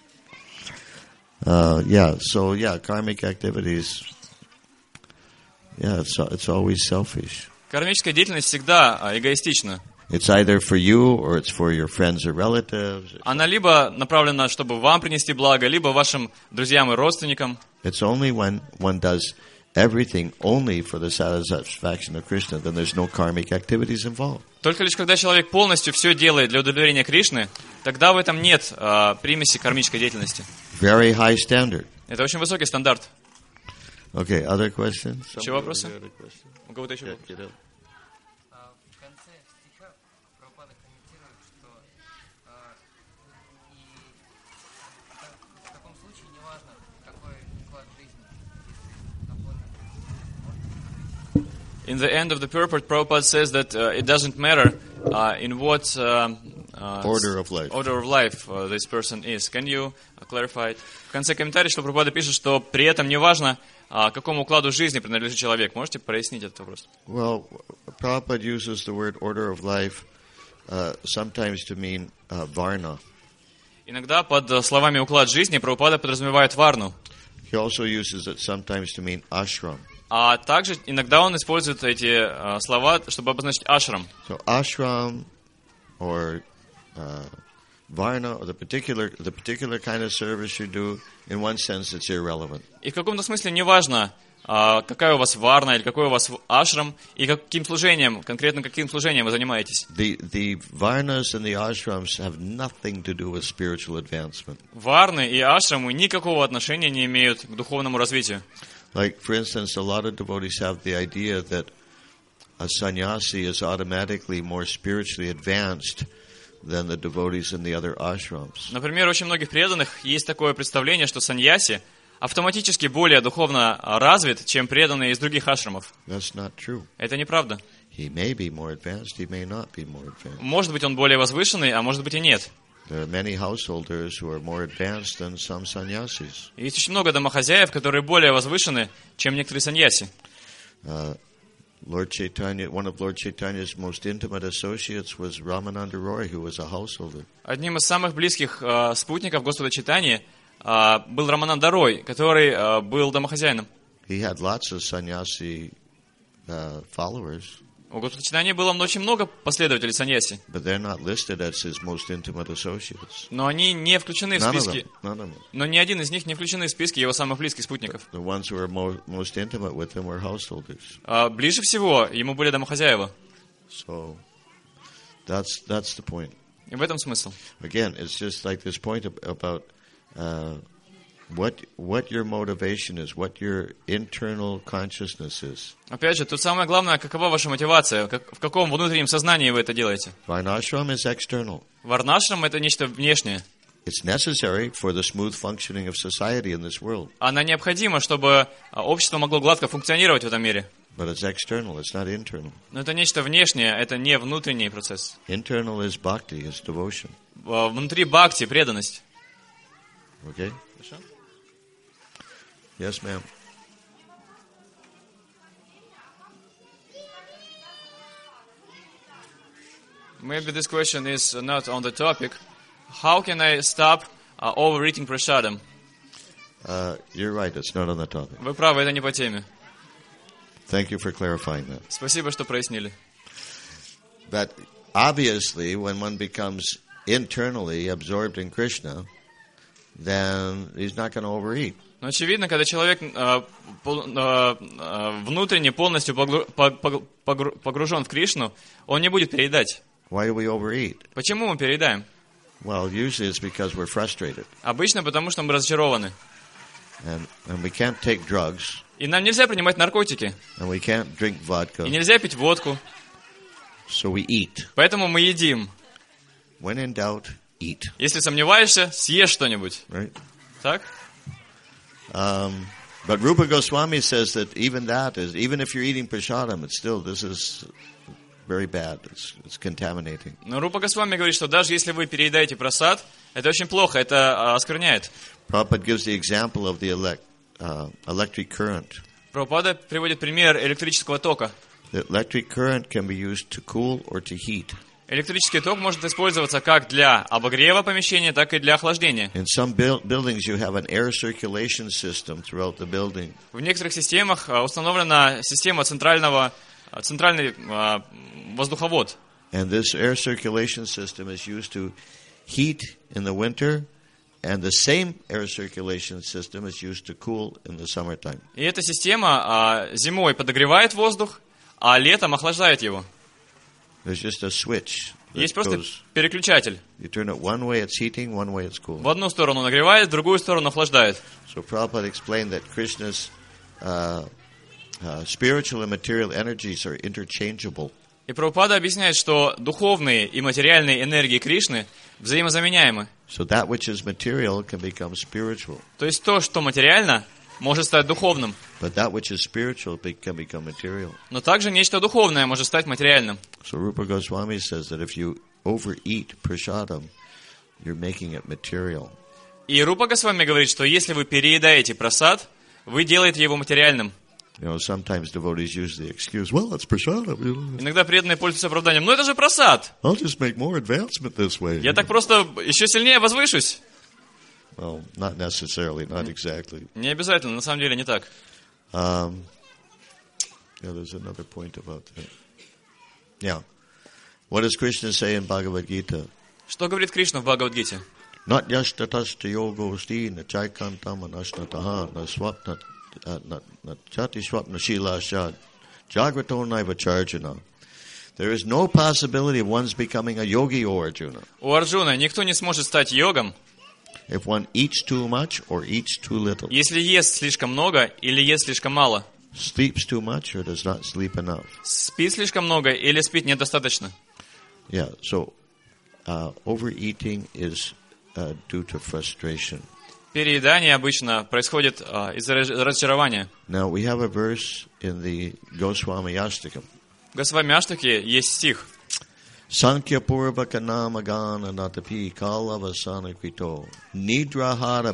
Karmic activities. Yeah, it's always selfish. Кармическая деятельность всегда эгоистична. It's either for you or it's for your friends or relatives. Она либо направлена, чтобы вам принести благо, либо вашим друзьям и родственникам. It's only when one does everything only for the satisfaction of Krishna, then there's no karmic activities involved. Только лишь когда человек полностью все делает для удовлетворения Кришны, тогда в этом нет примеси кармической деятельности. Very high standard. Это очень высокий стандарт. Okay, other questions? Еще вопросы? У кого-то еще вопрос? В конце стиха Прабхупада комментирует, что в таком случае неважно, какой уклад жизни, если наполнен. In the end of the purport, Prabhupada says that it doesn't matter in what Order of life. This person is. Can you clarify it? В конце комментария, что Прабхупада пишет, что при этом неважно, какому укладу жизни принадлежит человек. Можете прояснить этот вопрос? Well, Prabhupada uses the word order of life sometimes to mean varna. Иногда под словами «уклад жизни» Прабхупада подразумевает варну. He also uses it sometimes to mean ashram. А также иногда он использует эти слова, чтобы обозначить ашрам. So ashram or varna or the particular kind of service you do, in one sense it's irrelevant. И в каком-то смысле неважно, какая у вас варна или какой у вас ашрам, и каким служением, конкретно каким служением вы занимаетесь. The varnas and the ashrams have nothing to do with spiritual advancement. Варны и ашрамы никакого отношения не имеют к духовному развитию. Like, for instance, a lot of devotees have the idea that a sannyasi is automatically more spiritually advanced than the devotees in the other ashrams. Например, у очень многих преданных есть такое представление, что саньяси автоматически более духовно развит, чем преданные из других ашрамов. That's not true. Это неправда. He may be more advanced, he may not be more advanced. Может быть, он более возвышенный, а может быть и нет. There are many householders who are more advanced than some sannyasis. Есть очень много домохозяев, которые более возвышены, чем некоторые саньяси. Lord Chaitanya, one of Lord Chaitanya's most intimate associates was Ramananda Roy, who was a householder. Одним из самых близких спутников Господа Чайтаньи был Рамананда Рой, который был домохозяином. He had lots of sannyasi followers, У Господа Чайтаньи было очень много последователей саньяси, but they're not listed as his most intimate associates. но они не включены в None of списки. them. Но ни один из них не включены в списки его самых близких спутников. The ones who were most intimate with him were householders. Ближе всего ему были домохозяева. So that's the point. И в этом смысл. Again, it's just like this point about what your motivation is, what your internal consciousness is. Опять же, тут самое главное, какова ваша мотивация, в каком внутреннем сознании вы это делаете. Varnashram is external. Варнашрам — это нечто внешнее. It's necessary for the smooth functioning of society in this world. Она необходима, чтобы общество могло гладко функционировать в этом мире. But it's external, it's not internal. Но это нечто внешнее, это не внутренний процесс. Internal is bhakti, is devotion. Внутри бхакти, преданность. Okay? Yes, ma'am. Maybe this question is not on the topic. How can I stop overeating prasadam? You're right, it's not on the topic. Вы правы, это не по теме. Thank you for clarifying that. Спасибо, что прояснили. But obviously, when one becomes internally absorbed in Krishna, then he's not going to overeat. Но очевидно, когда человек внутренне полностью погружен в Кришну, он не будет переедать. Why do we overeat? Почему мы переедаем? Well, usually it's because we're frustrated. Обычно потому, что мы разочарованы. And we can't take drugs. И нам нельзя принимать наркотики. And we can't drink vodka. И нельзя пить водку. So we eat. Поэтому мы едим. When in doubt, eat. Если сомневаешься, съешь что-нибудь. Right? Так? But Rupa Goswami says that even if you're eating prasadam, this is very bad. It's contaminating. Но Рупа Госвами говорит, что даже если вы переедаете прасад, это очень плохо, это оскверняет. Prabhupada gives the example of the electric current. Прабхупада приводит пример электрического тока. The electric current can be used to cool or to heat. Электрический ток может использоваться как для обогрева помещения, так и для охлаждения. In some buildings, you have an air circulation system throughout the building. В некоторых системах установлена система центральный воздуховод. And this air circulation system is used to heat in the winter, and the same air circulation system is used to cool in the summertime. И эта система зимой подогревает воздух, а летом охлаждает его. There's just a switch. Есть просто переключатель. You turn it one way, it's heating, one way, it's cool. В одну сторону нагревает, в другую сторону охлаждает. So Prabhupada explained that Krishna's spiritual and material energies are interchangeable. И Прабхупада объясняет, что духовные и материальные энергии Кришны взаимозаменяемы. So that which is material can become spiritual. То есть то, что материально, может стать духовным. But that which is spiritual can become material. Но также нечто духовное может стать материальным. So Rupa Goswami says that if you overeat prasadam, you're making it material. И Рупа Госвами говорит, что если вы переедаете прасад, вы делаете его материальным. Sometimes devotees use the excuse, well, it's prasadam. Иногда преданные пользуются оправданием. Ну это же просад. I'll just make more advancement this way. Я так просто еще сильнее возвышусь. Well, not necessarily, not exactly. Не обязательно, на самом деле не так. There's another point about that. Yeah. What does Krishna say in Bhagavad Gita? Что говорит Кришна в Бхагавад-гите? Not yashtatasta yogosti na chaikantam anashnataha na swapna na chati swapna shila shad jagrato naiva charjana. There is no possibility of one's becoming a yogi, O Arjuna. У Арджуна никто не сможет стать йогом, If one eats too much or eats too little, если ест слишком много или ест слишком мало. sleeps too much or does not sleep enough. Спит слишком много или спит недостаточно. Yeah, so overeating is due to frustration. Переедание обычно происходит из-за разочарования. Now we have a verse in the Goswami Ashtakam. В Госвами Аштаке есть стих. Sankhya purvaka namagana natapi kalavasana krito nidrahara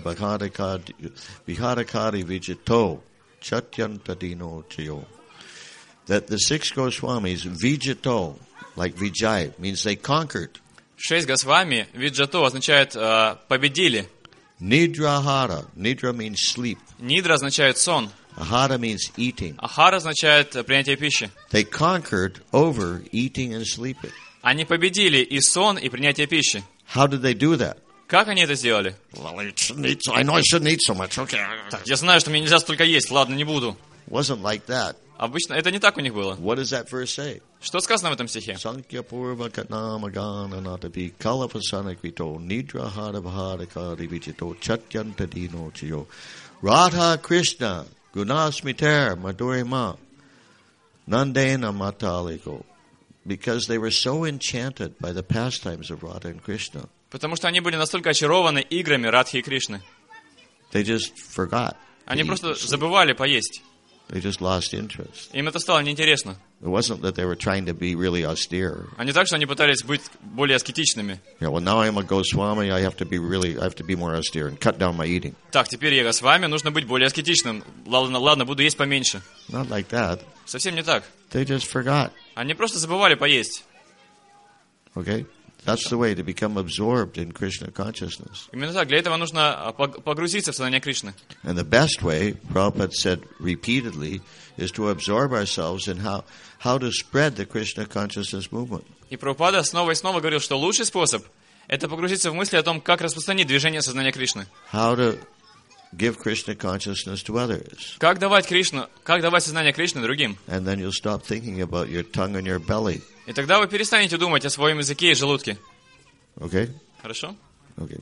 viharakari vijito chatyantadino chayo. That the 6 Goswamis, vijito, like vijay, means they conquered. 6 Госвами, виджато означает победили. Nidrahara, nidra means sleep. Нидра означает сон. Ahara means eating. Ахара означает принятие пищи. They conquered over eating and sleeping. Они победили и сон, и принятие пищи. How did they do that? Как они это сделали? Well, I know I shouldn't eat so much. Okay. Я знаю, что мне нельзя столько есть, ладно, не буду. Wasn't like that. Обычно это не так у них было. What does that verse say? Что сказано в этом стихе? Sankhya purvaka namagana natapi kalapasana krito nidrahara bharakari vijito chatyantadino chayo Radha Krishna gunasmiter madurima nandena mataliko. Because they were so enchanted by the pastimes of Radha and Krishna. Потому что они были настолько очарованы играми Радхи и Кришны. They just forgot. Они просто забывали поесть. They just lost interest. Им это стало неинтересно. It wasn't that they were trying to be really austere. А не так, что они пытались быть более аскетичными. Yeah, well, now I'm a Goswami, I have to be more austere and cut down my eating. Так, теперь я с вами, нужно быть более аскетичным. Ладно, буду есть поменьше. Not like that. Совсем не так. They just forgot. Они просто забывали поесть. Okay? That's the way to become absorbed in Krishna consciousness. Именно так. Для этого нужно погрузиться в сознание Кришны. And the best way, Prabhupada said repeatedly, is to absorb ourselves in how to spread the Krishna consciousness movement. И Прабхупада снова и снова говорил, что лучший способ – это погрузиться в мысли о том, как распространить движение сознания Кришны. How to give Krishna consciousness to others. Как давать сознание Кришны другим. And then you'll stop thinking about your tongue and your belly. И тогда вы перестанете думать о своем языке и желудке. Okay? Хорошо? Okay.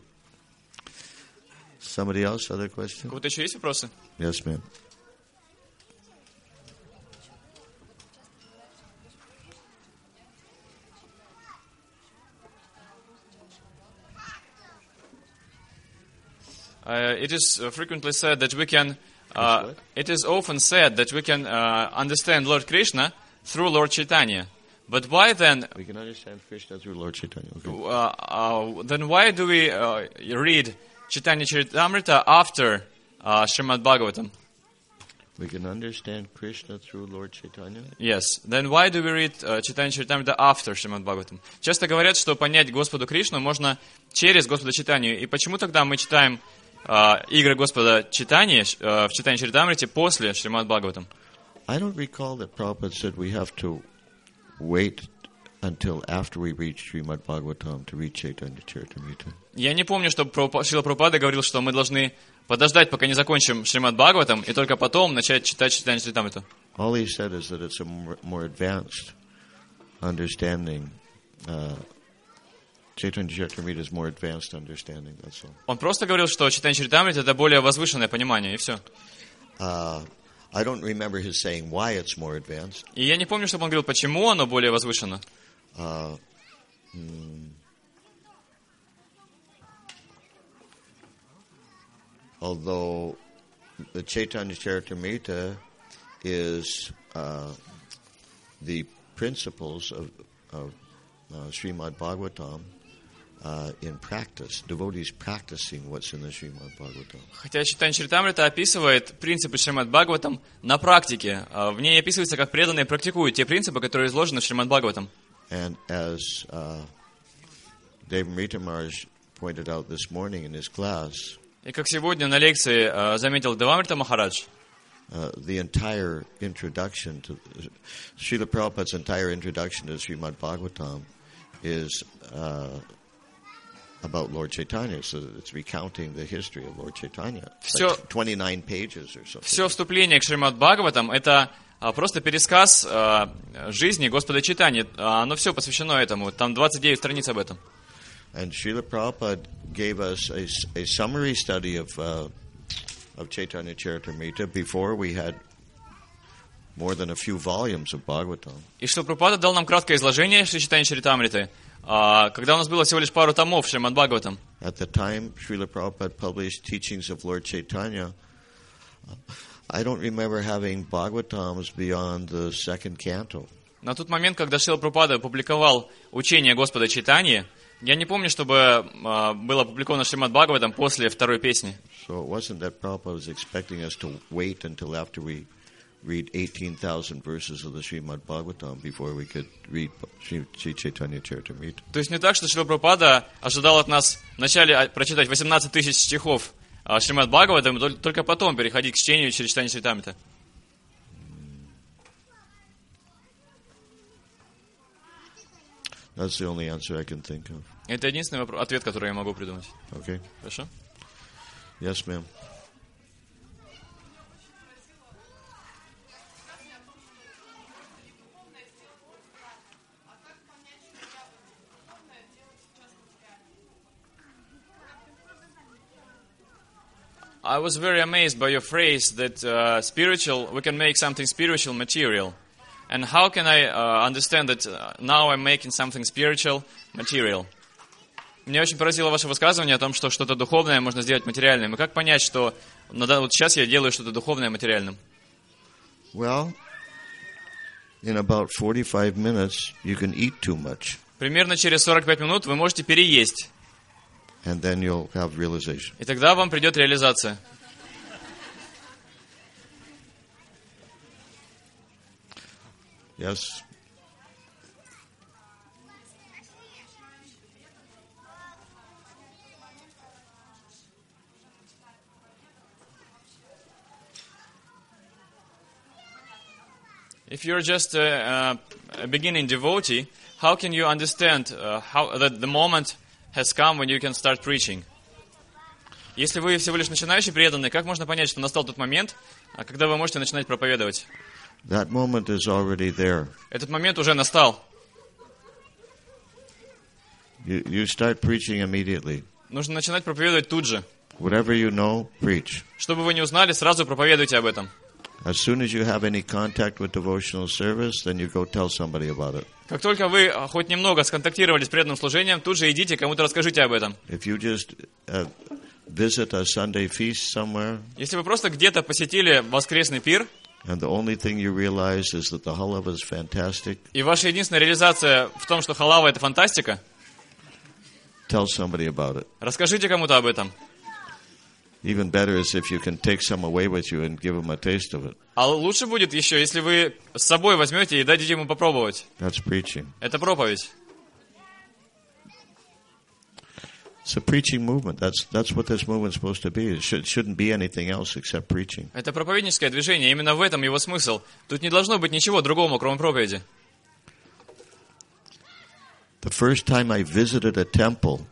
Somebody else? Other У question? кого-то еще есть вопросы? Yes, ma'am. It is frequently said that we can. It is often said that we can understand Lord Krishna through Lord Chaitanya. But why then? We can understand Krishna through Lord Chaitanya. Okay. Then why do we read Chaitanya Charitamrita after Srimad Bhagavatam? We can understand Krishna through Lord Chaitanya. Yes. Then why do we read Chaitanya Charitamrita after Srimad Bhagavatam? Часто говорят, что понять Господу Кришну можно через Господа Чайтанью. И почему тогда мы читаем игры Господа Чайтаньи в Чайтанья Чаритамрите после Шримад Бхагаватам? I don't recall that Prabhupada said we have to wait until after we reach Srimad Bhagavatam to read Chaitanya Charitamrita. Я не помню, что Шрила Прабхупада говорил, что мы должны подождать, пока не закончим Шримад Бхагаватам, и только потом начать читать Чайтанья Чаритамриту. All he said is that it's a more advanced understanding. Chaitanya Charitamrita is more advanced understanding, that's all. Он просто говорил, что Чайтанья Чаритамрита это более возвышенное понимание, и все. I don't remember his saying why it's more advanced. И я не помню, чтобы он говорил, почему оно более возвышено. Although the Chaitanya Charitamrita is the principles of Srimad Bhagavatam in practice, devotees practicing what's in the Srimad Bhagavatam. Хотя Чайтанья Чаритамрита описывает принципы Шримад Бхагаватам на практике. В ней описывается, как преданные практикуют те принципы, которые изложены в Шримад Бхагаватам. And as Devamrita Maharaj pointed out this morning in his class, И как сегодня на лекции заметил Девамрита Махарадж, the entire introduction to Srila Prabhupada's entire introduction to Srimad Bhagavatam is about Lord Chaitanya. So it's recounting the history of Lord Chaitanya. It's like 29 pages or something. Все вступление к Шримад Бхагаватам — это просто пересказ жизни Господа Чайтаньи. Оно все посвящено этому. Там 29 страниц об этом. And Srila Prabhupada gave us a summary study of Chaitanya Charitamrita before we had more than a few volumes of Bhagavatam. И Шрила Прабхупада дал нам краткое изложение Чайтаньи Чаритамриты, когда у нас было всего лишь пару томов Шримад Бхагаватам. At the time Srila Prabhupada published teachings of Lord Chaitanya, I don't remember having Bhagavatams beyond the second canto. На тот момент, когда Шрила Прабхупада опубликовал учение Господа Чайтаньи, я не помню, чтобы было опубликовано Шримад Бхагаватам после второй песни. So it wasn't that Prabhupada was expecting us to wait until after we read 18,000 verses of the Srimad Bhagavatam before we could read Sri Chaitanya Charitamrita. То есть не так, что Шрила Прабхупада ожидал от нас вначале прочитать 18 тысяч стихов Шримад Бхагаватам, и только потом переходить к чтению через Чайтаньи Чаритамрита. That's the only answer I can think of. Это единственный ответ, который я могу придумать. Okay? Хорошо? Yes, ma'am. I was very amazed by your phrase that we can make something spiritual material. And how can I understand that now I'm making something spiritual material? Меня очень поразило ваше высказывание о том, что что-то духовное можно сделать материальным. И как понять, что вот сейчас я делаю что-то духовное материальным? Well, in about 45 minutes, you can eat too much. Примерно через 45 минут вы можете переесть. And then you'll have realization. И тогда вам придет реализация. Yes? If you're just a beginning devotee, how can you understand how that the moment has come when you can start preaching? Если вы всего лишь начинающий преданный, как можно понять, что настал тот момент, когда вы можете начинать проповедовать? That moment is already there. Этот момент уже настал. You start preaching immediately. Нужно начинать проповедовать тут же. Whatever you know, preach. Что бы вы ни узнали, сразу проповедуйте об этом. As soon as you have any contact with devotional service, then you go tell somebody about it. Как только вы хоть немного сконтактировали с преданным служением, тут же идите, кому-то расскажите об этом. If you just visit a Sunday feast somewhere, Если вы просто где-то посетили воскресный пир, and the only thing you realize is that the halava is fantastic, и ваша единственная реализация в том, что халава — это фантастика, tell somebody about it. расскажите кому-то об этом. Even better is if you can take some away with you and give them a taste of it. А лучше будет еще, если вы с собой возьмете и дадите ему попробовать. That's preaching. Это проповедь. It's a preaching movement. That's what this movement is supposed to be. It shouldn't be anything else except preaching. Это проповедническое движение. Именно в этом его смысл. Тут не должно быть ничего другого, кроме проповеди. The first time I visited a temple,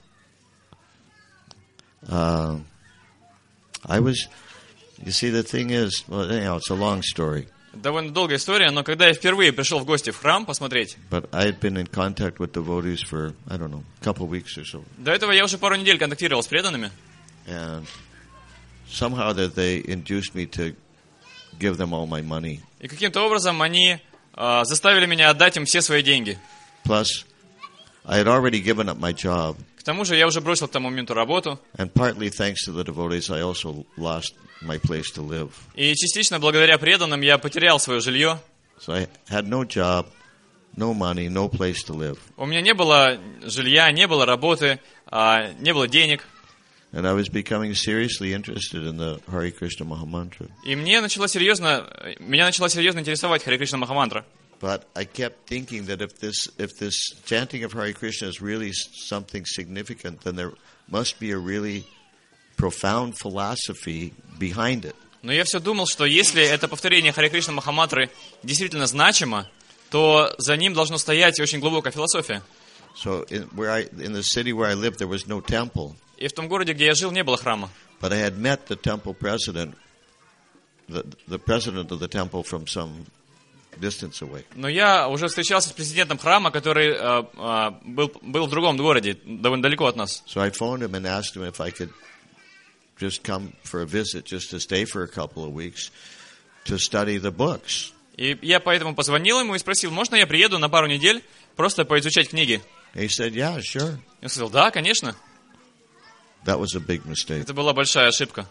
you see, the thing is, well, anyhow, it's a long story. Довольно долгая история, но когда я впервые пришел в гости в храм посмотреть, But I had been in contact with devotees for, I don't know, a couple of weeks or so. до этого я уже пару недель контактировал с преданными, And somehow that they induced me to give them all my money. и каким-то образом они заставили меня отдать им все свои деньги. Plus, I had already given up my job. К тому же я уже бросил к тому моменту работу, And partly thanks to the devotees, I also lost my place to live. и частично благодаря преданным я потерял свое жилье. So I had no job, no money, no place to live. У меня не было жилья, не было работы, не было денег. And I was becoming seriously interested in the Hare Krishna Mahamantra. И меня начала серьезно интересовать Харе Кришна Махамантра. But I kept thinking that if this chanting of Hare Krishna is really something significant, then there must be a really profound philosophy behind it. Но я все думал, что если это повторение Харе Кришна Махамантры действительно значимо, то за ним должно стоять очень глубокая философия. So in the city where I lived, there was no temple. И в том городе, где я жил, не было храма. But I had met the temple president, the president of the temple from some distance away. Но я уже встречался с президентом храма, который был в другом городе, довольно далеко от нас. So I phoned him and asked him if I could just come for a visit, just to stay for a couple of weeks, to study the books. И я поэтому позвонил ему и спросил, можно я приеду на пару недель, просто поизучать книги? He said, "Yeah, sure." И он сказал, да, конечно. That was a big mistake. Это была большая ошибка.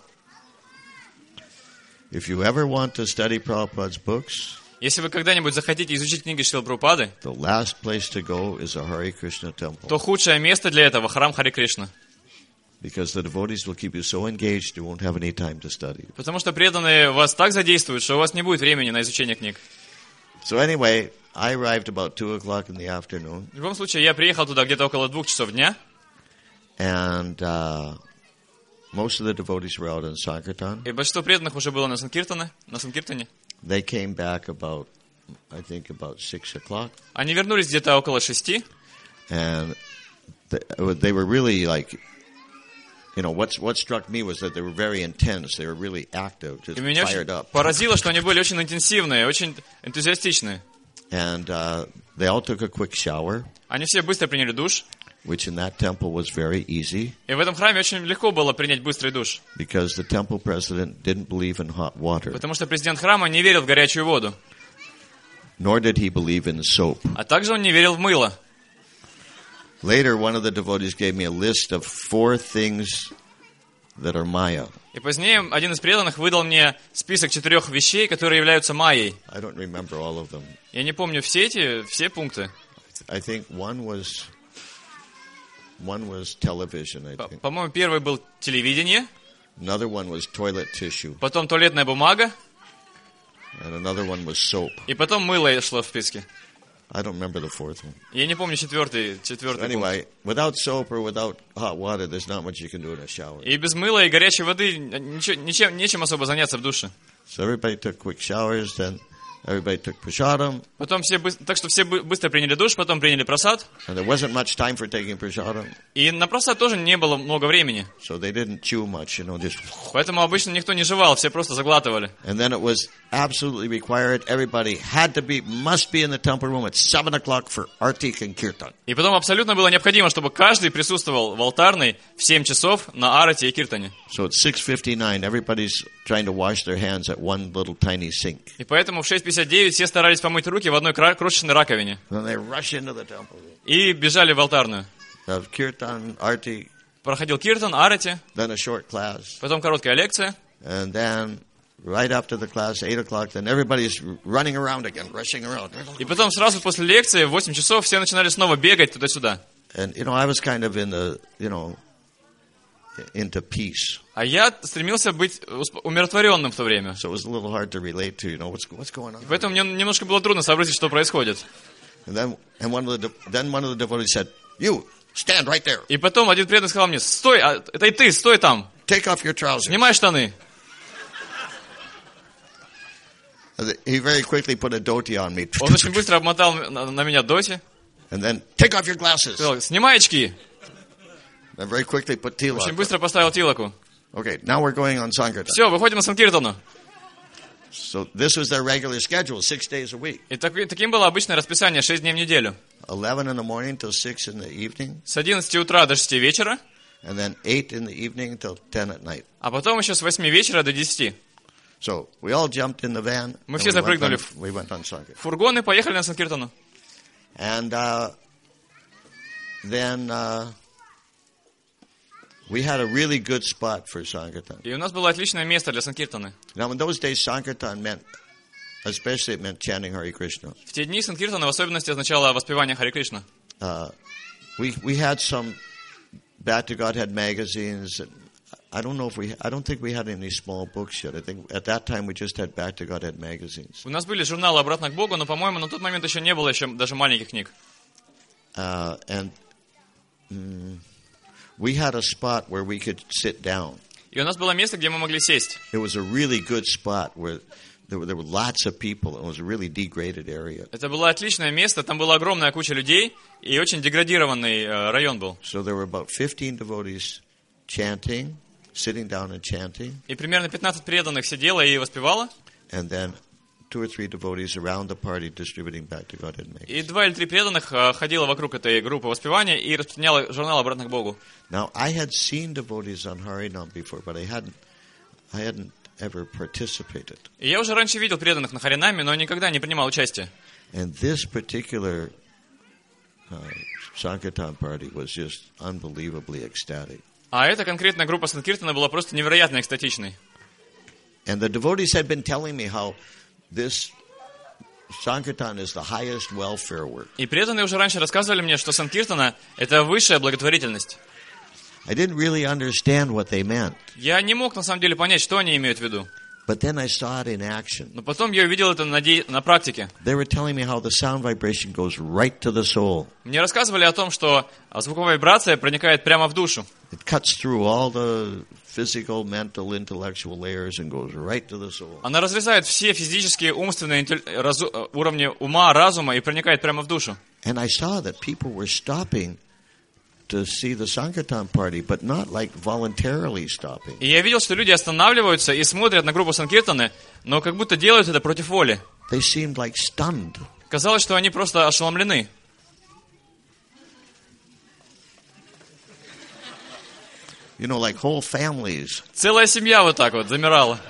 If you ever want to study Prabhupada's books, Если вы когда-нибудь захотите изучить книги Шрилы Прабхупады, the last place to go is a Hare Krishna temple. то худшее место для этого — храм Харе Кришна. Because the devotees will keep you so engaged you won't have any time to study. Потому что преданные вас так задействуют, что у вас не будет времени на изучение книг. So anyway, I arrived about 2 o'clock in the afternoon, В любом случае, я приехал туда где-то около 2 часов дня, and most of the devotees were out in Sankirtan. и большинство преданных уже было на Санкиртане. They came back about 6 o'clock, Они вернулись где-то около 6, and they were really like, you know, what struck me was that they were very intense. They were really active, just и меня fired очень up. поразило, что они были очень интенсивные, очень энтузиастичные. And they all took a quick shower, Они все быстро приняли душ, which in that temple was very easy, и в этом храме очень легко было принять быстрый душ, because the temple president didn't believe in hot water, потому что президент храма не верил в горячую воду, nor did he believe in soap. а также он не верил в мыло. Later, one of the devotees gave me a list of 4 things that are Maya. И позднее один из преданных выдал мне список 4 вещей, которые являются майей. I don't remember all of them. Я не помню все пункты. I think one was television, I think. По-моему, первый был телевидение, Another one was toilet tissue, потом туалетная бумага, and another one was soap. и потом мыло шло в списке. I don't remember the fourth one. Я не помню четвертый пункт. Anyway, without soap or without hot water, there's not much you can do in a shower. И без мыла и горячей воды нечем особо заняться в душе. So everybody took quick showers, then everybody took prasadam, Потом так что все быстро приняли душ, потом приняли прасад. and there wasn't much time for taking prasadam, И на прасад тоже не было много времени. so they didn't chew much, just. Поэтому обычно никто не жевал, все просто заглатывали. And then it was absolutely required. Everybody must be in the temple room at 7 o'clock for Artik and Kirtan. И потом абсолютно было необходимо, чтобы каждый присутствовал в алтарной в 7 часов на арате и киртане. So at 6:59, everybody's trying to wash their hands at one little tiny sink. И поэтому в 6:59 все старались помыть руки в одной крошечной раковине. Then they rush into the temple room. И бежали в алтарную. Have Kirtan, Artik, Проходил киртан, арати, then a short class, потом короткая лекция. and then right after the class, 8 o'clock, then everybody's running around again, rushing around. И потом сразу после лекции в 8 часов все начинали снова бегать туда-сюда. And, I was kind of into peace. А я стремился быть умиротворенным в то время. So it was a little hard to relate to, what's going on. Поэтому мне немножко было трудно сообразить, что происходит. And then one of the devotees said, "You stand right there. И потом один преданный сказал мне, стой, это и ты, стой там, Take off your trousers." снимай штаны. He very quickly put a dhoti on me. Он очень быстро обмотал на меня доти. And then take off your glasses. Сказал, снимай очки. And very quickly put Очень tilak. быстро поставил тилаку. Okay, now we're going on Sankirtan. Все, выходим на Санкиртану. So this was their regular schedule, 6 days a week. И таким было обычное расписание 6 дней в неделю. 11 in the morning till 6 in the evening. С 11 утра до 6 вечера, And then 8 in the evening till 10 at night. а потом еще с 8 вечера до 10. So we all jumped in the van. Мы and все запрыгнули we went on Sankirtan. Фургоны, поехали на Санкиртану. And then we had a really good spot for Sankirtan. И у нас было отличное место для Санкиртаны. Now in those days, Sankirtan especially it meant chanting Hare Krishna. В те дни Санкиртана в особенности означало воспевание Харе Кришна. We had some Back to Godhead magazines. I don't think we had any small books yet. I think at that time we just had Back to Godhead magazines. У нас были журналы «Обратно к Богу», но, по-моему, на тот момент еще не было даже маленьких книг. And we had a spot where we could sit down. И у нас было место, где мы могли сесть. It was a really good spot where there were lots of people. It was a really degraded area. Это было отличное место, там была огромная куча людей, и очень деградированный район был. So there were about 15 devotees chanting, sitting down and chanting. И примерно 15 преданных сидело и воспевало. And then 2 or 3 devotees around the party distributing Back to Godhead magazines. И 2 или 3 преданных ходило вокруг этой группы воспевания и распространяло журнал «Обратно к Богу». Now, I had seen devotees on Harinam before, but I hadn't ever participated. И я уже раньше видел преданных на Харинаме, но никогда не принимал участия. And this particular Sankirtan party was just unbelievably ecstatic. А эта конкретная группа Санкиртана была просто невероятно экстатичной. And the devotees had been telling me how this Sankirtan is the highest welfare work. И преданные уже раньше рассказывали мне, что Санкиртана – это высшая благотворительность. I didn't really understand what they meant, Я не мог на самом деле понять, что они имеют в виду. but then I saw it in action. Но потом я увидел это на практике. They were telling me how the sound vibration goes right to the soul. Мне рассказывали о том, что звуковая вибрация проникает прямо в душу. It cuts through all the physical, mental, intellectual layers and goes right to the soul. Она разрезает все физические, умственные уровни ума, разума и проникает прямо в душу. And I saw that people were stopping to see the Sankirtan party, but not like voluntarily stopping. И я видел, что люди останавливаются и смотрят на группу Санкиртаны, но как будто делают это против воли. They seemed like stunned. Казалось, что они просто ошеломлены. You know, like whole families. Целая семья вот так вот замирала.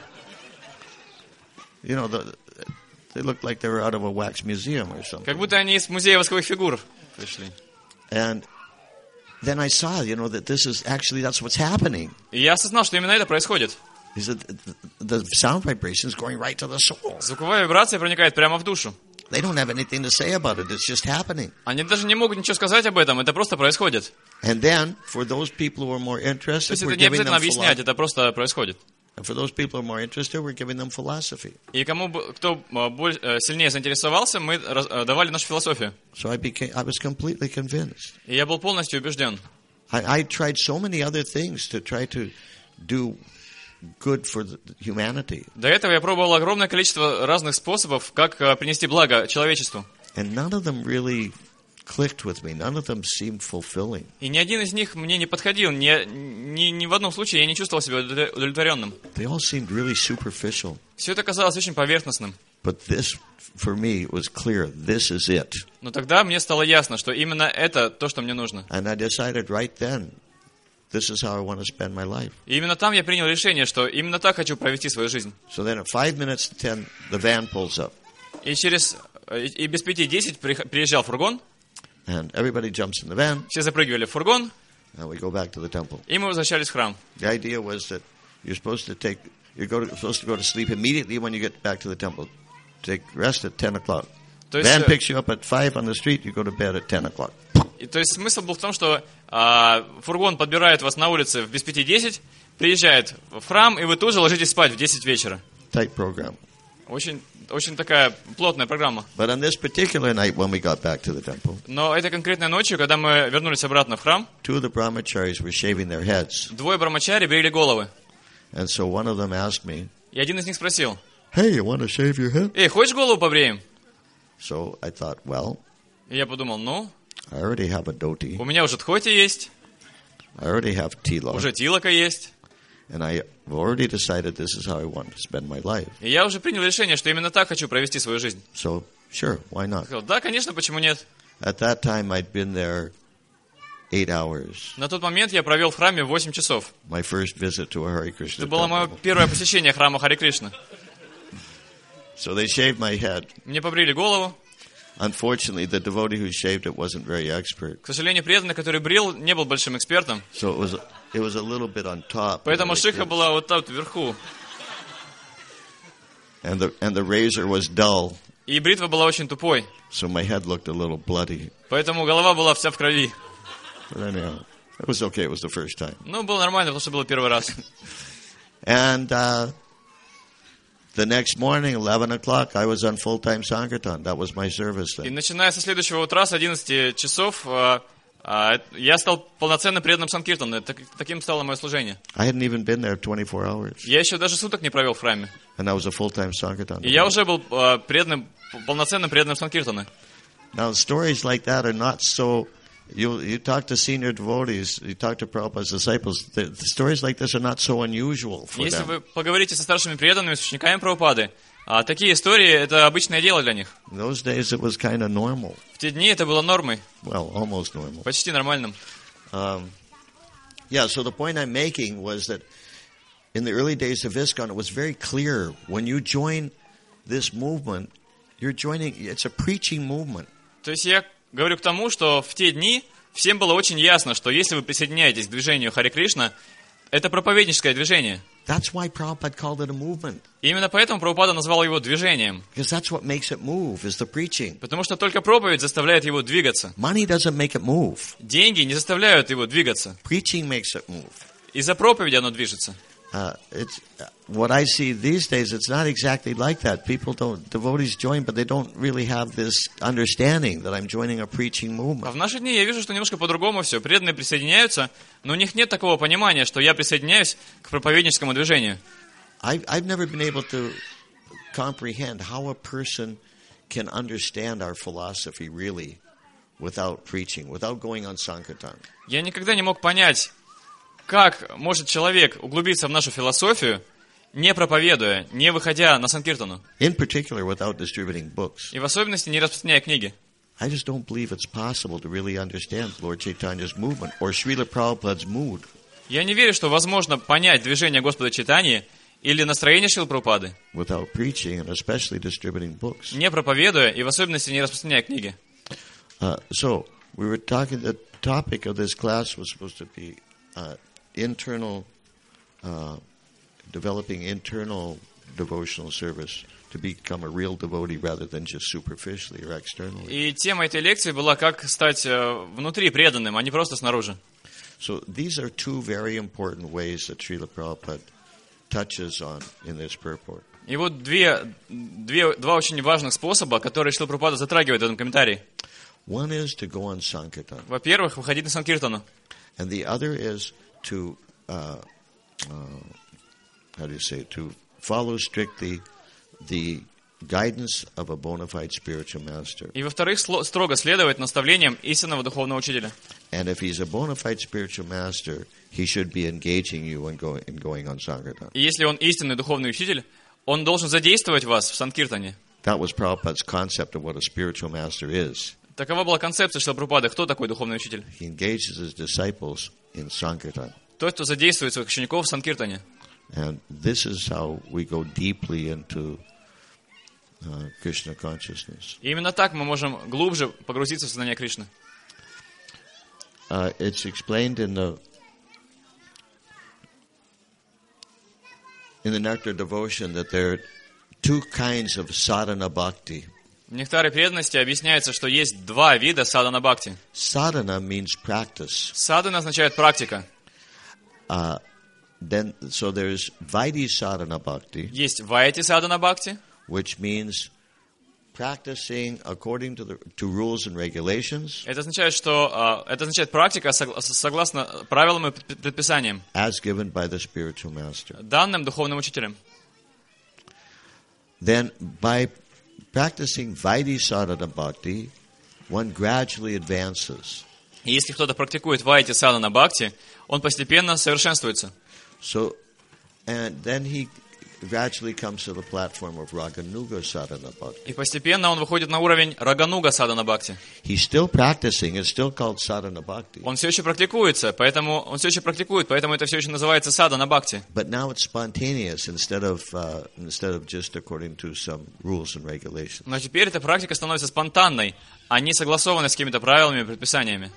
You know, they looked like they were out of a wax museum or something. Как будто они из музея восковых фигур пришли. And then I saw, you know, that that's what's happening. И я осознал, что именно это происходит. He said the sound vibration is going right to the soul. Звуковая вибрация проникает прямо в душу. They don't have anything to say about it. It's just happening. Они даже не могут ничего сказать об этом, это просто происходит. And then, for those people who are more То interested, есть we're это не giving обязательно them объяснять, philosophy. это просто происходит. And for those people who are more interested, we're giving them philosophy. И кто сильнее заинтересовался, мы давали нашу философию. So I was completely convinced. И я был полностью убежден. I tried so many other things to try to do good for humanity. До этого я пробовал огромное количество разных способов, как принести благо человечеству. And none of them really clicked with me. None of them seemed fulfilling. И ни один из них мне не подходил. Ни в одном случае я не чувствовал себя удовлетворенным. They all seemed really superficial. Все это казалось очень поверхностным. But this, for me, was clear. This is it. Но тогда мне стало ясно, что именно это то, что мне нужно. And I decided right then, this is how I want to spend my life. И именно там я принял решение, что именно так хочу провести свою жизнь. So then at 5 minutes to 10, the van pulls up. И без 5:10 приезжал фургон. And everybody jumps in the van, Все запрыгивали в фургон, and we go back to the temple. и мы возвращались в храм. The idea was that you're supposed to go to sleep immediately when you get back to the temple. Take rest at 10 o'clock. То есть, Van picks you up at 5 on the street, you go to bed at 10 o'clock. то есть смысл был в том, что фургон подбирает вас на улице в без 5:10, приезжает в храм, и вы тут же ложитесь спать в 10 вечера. Tight program. Очень такая плотная программа. But on this particular night when we got back to the temple, Но этой конкретной ночью, когда мы вернулись обратно в храм, 2 of the brahmacharis were shaving their heads. 2 брамачари брили головы. And so one of them asked me, И один из них спросил: hey, you want to shave your head? «Эй, хочешь голову побреем?» So I thought, well, И я подумал, I already have a dhoti. у меня уже тхоти есть, I already have tila. уже тилока есть. And I've already decided this is how I want to spend my life. И я уже принял решение, что именно так хочу провести свою жизнь. So, sure, why not? Сказал: да, конечно, почему нет? At that time, I'd been there 8 hours. На тот момент я провел в храме 8 часов. My first visit to a Hare Krishna Это было мое temple. первое посещение храма Харе Кришна. So they shaved my head. Мне побрили голову. Unfortunately, the devotee who shaved it wasn't very expert. К сожалению, преданный, который брил, не был большим экспертом. So it was a little bit on top. Поэтому like шиха this. была вот тут вверху. And the razor was dull. И бритва была очень тупой. So my head looked a little bloody. Поэтому голова была вся в крови. But anyhow, It was okay. It was the first time. Ну, было нормально, потому что было первый раз. And the next morning, 11 o'clock, I was on full-time Sankirtan. That was my service И then. начиная со следующего утра, с 11 часов, я стал полноценным преданным Санкиртану. Таким стало мое служение. I hadn't even been there 24 hours. Я еще даже суток не провел в храме. And I was a full-time Sankirtan. И я уже был полноценным преданным Санкиртана. Now, stories like that are not so... You talk to senior devotees, you talk to Prabhupada's disciples, the stories like this are not so unusual for Если them. вы поговорите со старшими преданными, с учениками Прабхупады, такие истории – это обычное дело для них. In those days, it was kind of normal. В те дни это было нормой, Well, almost normal. почти нормальным. Yeah, so the point I'm making was that in the early days of ISKCON, it was very clear when you join this movement, you're joining, it's a preaching movement. То есть я говорю к тому, что в те дни всем было очень ясно, что если вы присоединяетесь к движению Харе Кришна, это проповедническое движение. That's why Prabhupada called it a movement. И именно поэтому Прабхупада назвал его движением. Because that's what makes it move, is the preaching. Потому что только проповедь заставляет его двигаться. Money doesn't make it move. Деньги не заставляют его двигаться. Preaching makes it move. Из-за проповеди оно движется. What I see these days, it's not exactly like that. Devotees join, but they don't really have this understanding that I'm joining a preaching А movement. в наши дни я вижу, что немножко по-другому все. Преданные присоединяются, но у них нет такого понимания, что я присоединяюсь к проповедническому движению. I've never been able to comprehend how a person can understand our philosophy really without preaching, without going on Sankirtan. Я никогда не мог понять, как может человек углубиться в нашу философию, не проповедуя, не выходя на Санкиртану, In particular, without distributing books. и в особенности не распространяя книги. I just don't believe it's possible to really understand Lord Chaitanya's movement or Srila Prabhupada's mood Я не верю, что возможно понять движение Господа Чайтаньи или настроение Шрилы Прабхупады, without preaching and especially distributing books. не проповедуя и в особенности не распространяя книги. So, we were talking, the topic of this class was supposed to be developing internal devotional service to become a real devotee rather than just superficially or externally. И тема этой лекции была, как стать внутри преданным, а не просто снаружи. So, these are two very important ways that Srila Prabhupada touches on in this purport. И вот два очень важных способа, которые Шрила Прабхупада затрагивает в этом комментарии. One is to go on Sankirtan, Во-первых, выходить на Санкиртану. and the other is to to follow strictly the guidance of a bona fide spiritual master. И во-вторых, строго следовать наставлениям истинного духовного учителя. And if he's a bona fide spiritual master, he should be engaging you in going on Sankirtan. И если он истинный духовный учитель, он должен задействовать вас в Санкиртане. That was Prabhupada's concept of what a spiritual master is. Такова была концепция Шрилы Прабхупады. Кто такой духовный учитель? He engages his disciples in Sankirtan. Тот, кто задействует своих учеников в Санкиртане. And this is how we go deeply into Krishna consciousness. И именно так мы можем глубже погрузиться в сознание Кришны. It's explained in the Nectar Devotion that there are two kinds of sadhana bhakti. В Нектаре преданности объясняется, что есть два вида садхана бхакти. Sadhana means practice. Садхана означает практика. So there's Vaidhi sadhana bhakti, Есть вайти садхана бхакти, which means practicing according to rules and regulations, это означает практика согласно правилам и предписаниям, as given by the spiritual master. данным духовным учителем. Then by practicing Vaidhi sadhana bhakti, one gradually advances. И если кто-то практикует вайти садхана бхакти, он постепенно совершенствуется. So, and then he gradually comes to the platform of Raganuga sadhana bhakti. И постепенно он выходит на уровень рагануга садхана бхакти. He's still practicing, it's still called sadhana bhakti. Он все еще практикует, поэтому это все еще называется садхана бхакти. But now it's spontaneous instead of just according to some rules and regulations. Но теперь эта практика становится спонтанной, а не согласованной с какими-то правилами и предписаниями.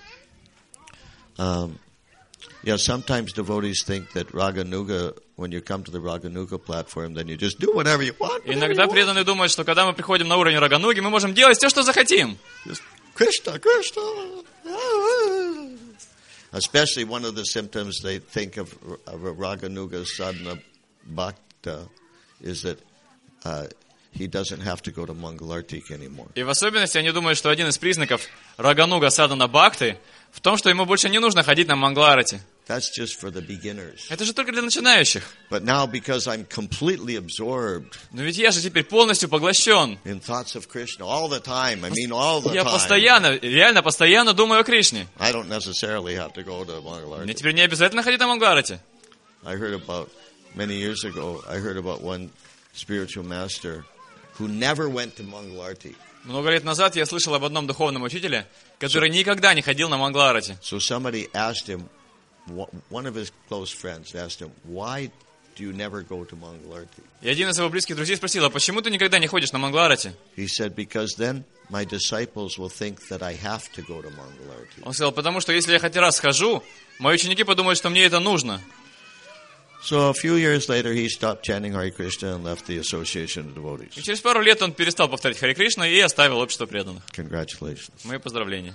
Sometimes devotees think that Raganuga, when you come to the Raganuga platform, then you just do whatever you want. Иногда преданные думают, что когда мы приходим на уровень рагануги, мы можем делать все, что захотим. Just Krishna, Krishna. Especially one of the symptoms they think of a Raganuga sadhana bhakta is that he doesn't have to go to Mangalartik anymore. И в особенности они думают, что один из признаков Рагануга Садана Бхакти в том, что ему больше не нужно ходить на Мангаларати. That's just for the beginners. Это же только для начинающих. But now, because I'm completely absorbed Но ведь я же теперь полностью поглощен. in thoughts of Krishna all the time, I mean all the Я time, постоянно, реально постоянно думаю о Кришне. I don't necessarily have to go to Мне Mangalartik. теперь не обязательно ходить на Мангаларати. I heard about, many years ago, I heard about one spiritual master who never went to Mangalartik. Много лет назад я слышал об одном духовном учителе, который никогда не ходил на Мангаларати. So somebody asked him, one of his close friends asked him, why do you never go to Mangalartik? И один из его близких друзей спросил, а почему ты никогда не ходишь на Мангаларати? He said, because then my disciples will think that I have to go to Mangalartik. Он сказал, потому что если я хоть раз схожу, мои ученики подумают, что мне это нужно. So a few years later, he stopped chanting Hare Krishna and left the association of И devotees. через пару лет он перестал повторять Харе Кришна и оставил общество преданных. Congratulations. Мои поздравления.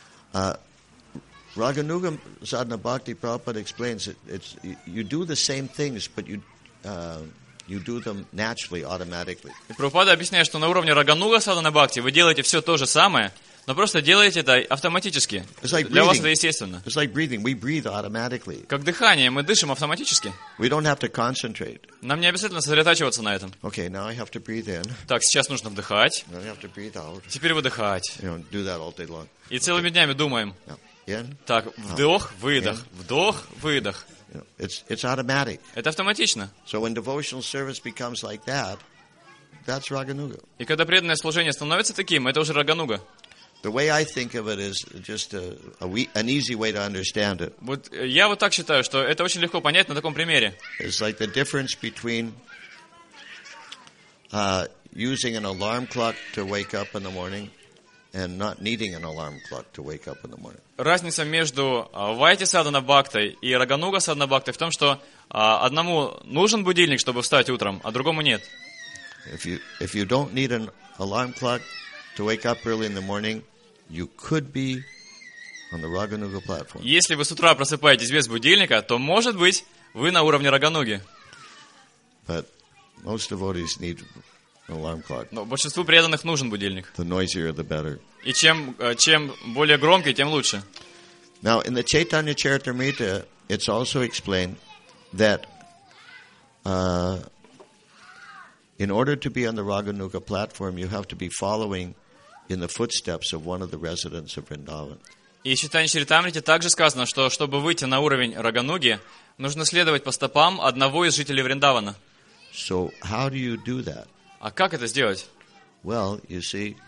Raganuga Sadhana Bhakti Prabhupada explains that you do the same things, but you do them naturally, automatically. И Прабхупада объясняет, что на уровне Рагануга Садана Бхакти вы делаете все то же самое, но просто делаете это автоматически. It's like Для вас breathing. это естественно. It's like breathing. We breathe automatically. Как дыхание, мы дышим автоматически. We don't have to concentrate. Нам не обязательно сосредотачиваться на этом. Okay, now I have to breathe in. Так, сейчас нужно вдыхать, Now I have to breathe out. теперь выдыхать. Do that all day long. И целыми днями думаем. Now, in. Так, вдох, выдох, вдох, выдох. It's automatic. Это автоматично. So when devotional service becomes like that, that's Raganuga. И когда преданное служение становится таким, это уже Рагануга. The way I think of it is just an easy way to understand it. Вот я вот так считаю, что это очень легко понять на таком примере. It's like the difference between using an alarm clock to wake up in the morning and not needing an alarm clock to wake up in the morning. Разница между Вайти Садана Бхактой и Рагануга Садана Бхактой в том, что одному нужен будильник, чтобы встать утром, а другому нет. If you don't need an alarm clock to wake up early in the morning, you could be on the Raganuga platform. Если вы с утра просыпаетесь без будильника, то, может быть, вы на уровне Рагануги. But most devotees need an alarm clock. Но большинству преданных нужен будильник. The noisier, the better. И чем более громкий, тем лучше. Now, in the Chaitanya Charitamrita, it's also explained that in order to be on the Raganuga platform, you have to be following in the footsteps of one of the residents of Vrindavan. И в Чайтанья Чаритамрите также сказано, что чтобы выйти на уровень Рагануги, нужно следовать по стопам одного из жителей Вриндавана. So how do you do that? А как это сделать? Well, you see,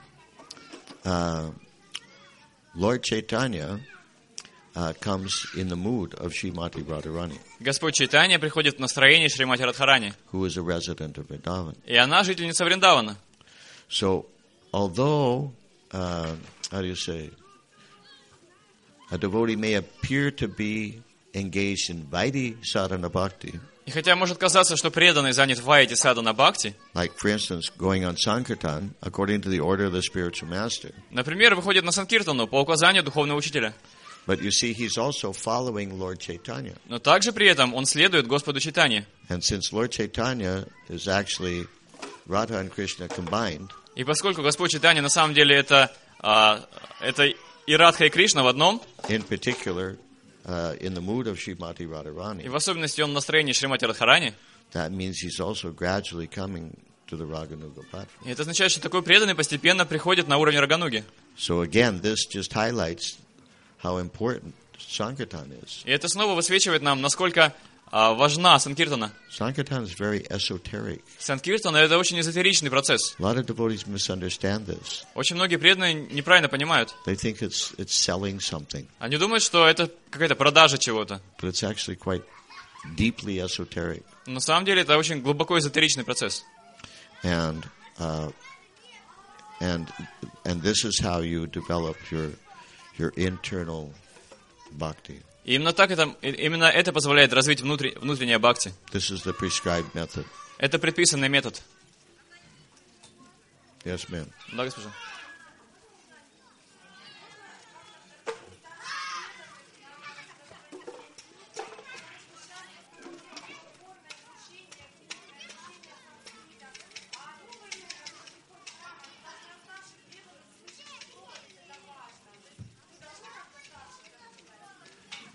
Lord Chaitanya comes in the mood of Srimati Radharani, Господь Чайтанья приходит в настроение Шримати Радхарани, who is a resident of Vrindavan. и она жительница Вриндавана. So, although, how do you say, a devotee may appear to be engaged in Vaidhi sadhana bhakti, И хотя может казаться, что преданный занят в Вайти Садана Бхакти, like, for instance, going on Sankirtan according to the order of the spiritual master, например, выходит на Санкиртану по указанию духовного учителя, but you see, he's also following Lord Chaitanya. но также при этом он следует Господу Чайтанье. And since Lord Chaitanya is actually Radha and Krishna combined, И поскольку Господь Чайтанья на самом деле это и Радха, и Кришна в одном, in particular, in the mood of Srimati и Radharani, в особенности он в настроении Шримати Радхарани, that means he's also gradually coming to the Raganuga platform. и это означает, что такой преданный постепенно приходит на уровень Рагануги. So again, this just highlights how important Sankirtan is. И это снова высвечивает нам, насколько важна Санкиртана. Sankirtan is very esoteric. Санкиртана — это очень эзотеричный процесс. A lot of devotees misunderstand this. Очень многие преданные неправильно понимают. They think it's selling something, Они думают, что это какая-то продажа чего-то. but it's actually quite deeply esoteric. Но на самом деле это очень глубоко эзотеричный процесс. And this is how you develop your internal bhakti. И именно это позволяет развить внутреннее бхакти. This is the prescribed method. Это предписанный метод. Yes, ma'am. Да, госпожа.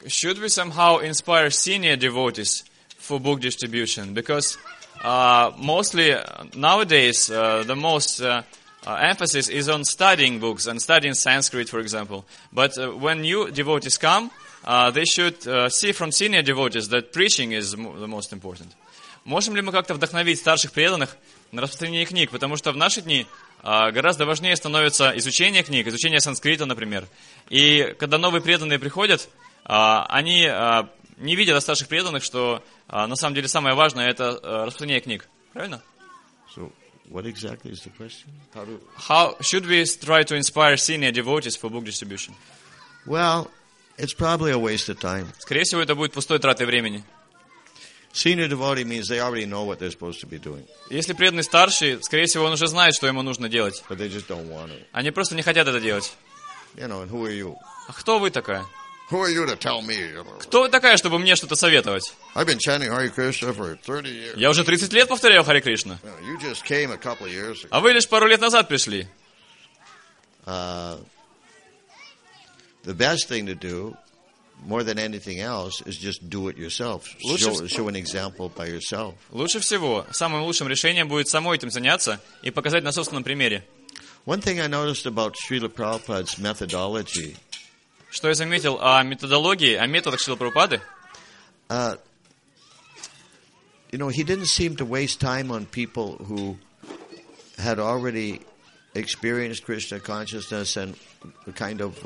should we somehow inspire senior devotees for book distribution? Because mostly nowadays the most emphasis is on studying books and studying Sanskrit, for example. But when new devotees come, they should see from senior devotees that preaching is the most important. Можем ли мы как-то вдохновить старших преданных на распространение книг? Потому что в наши дни гораздо важнее становится изучение книг, изучение санскрита, например. И когда новые преданные приходят, они не видят от старших преданных, что на самом деле самое важное – это распространение книг. Правильно? So, what exactly is the question? How should we try to inspire senior devotees for book distribution? Well, it's probably a waste of time. Скорее всего, это будет пустой тратой времени. Senior devotee means they already know what they're supposed to be doing, Если преданный старший, скорее всего, он уже знает, что ему нужно делать. but they just don't want to. Они просто не хотят это делать. You know, and who are you? А кто вы такая? Who are you to tell me? Кто вы такая, чтобы мне что-то советовать? I've been chanting Hare Krishna for 30 years. Я уже 30 лет повторяю Харе Кришна. You just came a couple of years ago. А вы лишь пару лет назад пришли. The best thing to do, more than anything else, is just do it yourself. Show an example by yourself. Лучше всего, самым лучшим решением будет самой этим заняться и показать на собственном примере. One thing I noticed about Srila Prabhupada's methodology, Что я заметил о методологии, о методах Шрилы Прабхупады, he didn't seem to waste time on people who had already experienced Krishna consciousness and kind of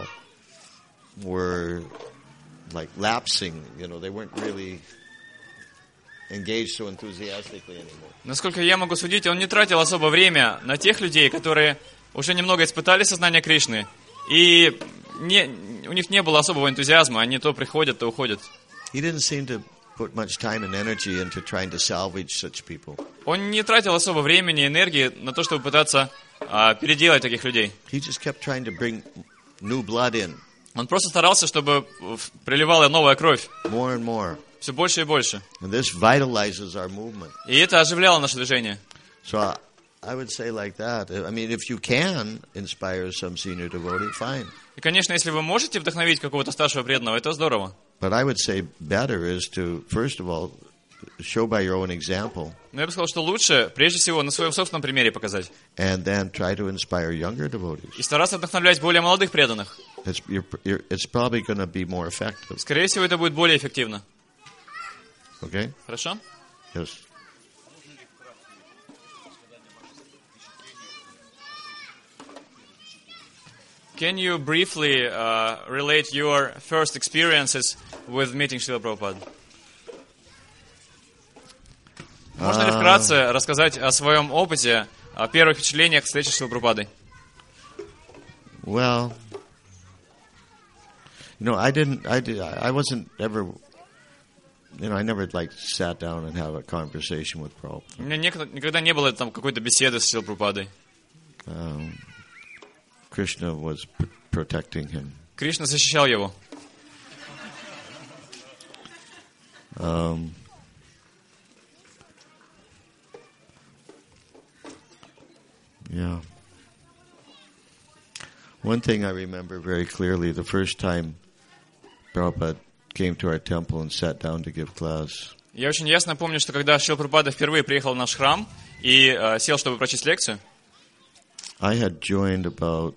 were like lapsing. They weren't really engaged so enthusiastically anymore. насколько я могу судить, он не тратил особо время на тех людей, которые уже немного испытали сознание Кришны, и у них не было особого энтузиазма, они то приходят, то уходят. He didn't seem to put much time and energy into trying to salvage such people. Он не тратил особо времени и энергии на то, чтобы пытаться переделать таких людей. He just kept trying to bring new blood in, Он просто старался, чтобы приливала новая кровь, more and more. все больше и больше. And this vitalizes our movement. И это оживляло наше движение. So I would say like that. I mean, if you can inspire some senior devotee, fine. И, конечно, если вы можете вдохновить какого-то старшего преданного, это здорово. But I would say better is to, first of all, show by your own example, Но я бы сказал, что лучше, прежде всего, на своем собственном примере показать. and then try to inspire younger devotees. И стараться вдохновлять более молодых преданных. It's probably going to be more effective. Скорее всего, это будет более эффективно. Okay? Хорошо? Yes. Can you briefly relate your first experiences with meeting Шрила Прабхупады? Можно ли вкратце рассказать о своем опыте, о первых впечатлениях встречи с Шрилой Прабхупадой? Well, I wasn't ever, I never sat down and have a conversation with Prabhupada. У меня никогда не было там какой-то беседы с Шрилой Прабхупадой. Krishna was protecting him. Кришна защищал его. Yeah. One thing I remember very clearly, the first time Prabhupada came to our temple and sat down to give class, Я очень ясно помню, что когда Шрила Прабхупада впервые приехал в наш храм и сел, чтобы прочесть лекцию, I had joined about,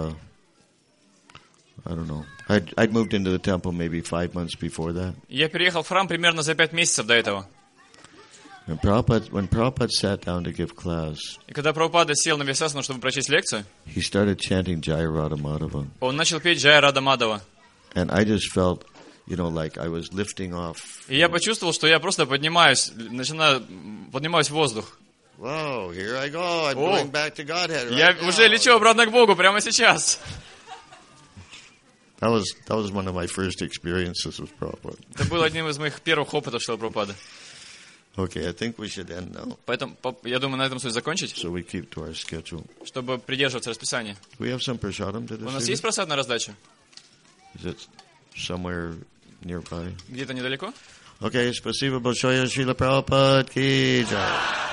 I'd moved into the temple maybe 5 months before that. я переехал в храм примерно за 5 месяцев до этого. And when Prabhupada sat down to give class, И когда Прабхупада сел на Висасану, чтобы прочесть лекцию, he started chanting Jai Radha Madhava. он начал петь Джая Рада Мадхава. And I just felt, like I was lifting off. И я почувствовал, что я просто поднимаюсь в воздух. Whoa, here I go. I'm going back to Godhead. Я Right уже now. лечу обратно к Богу прямо сейчас. That was one of my first experiences with Prabhupada. Это был одним из моих первых опытов Шрилы Прабхупады. Okay, I think we should end now, Поэтому я думаю, на этом стоит закончить, so we keep to our schedule. чтобы придерживаться расписания. Do we have some prasadam to У нас есть distribute? просад на раздачу? Is it somewhere nearby? Где-то недалеко? Okay, спасибо большое, Шрила Прабхупад ки джай.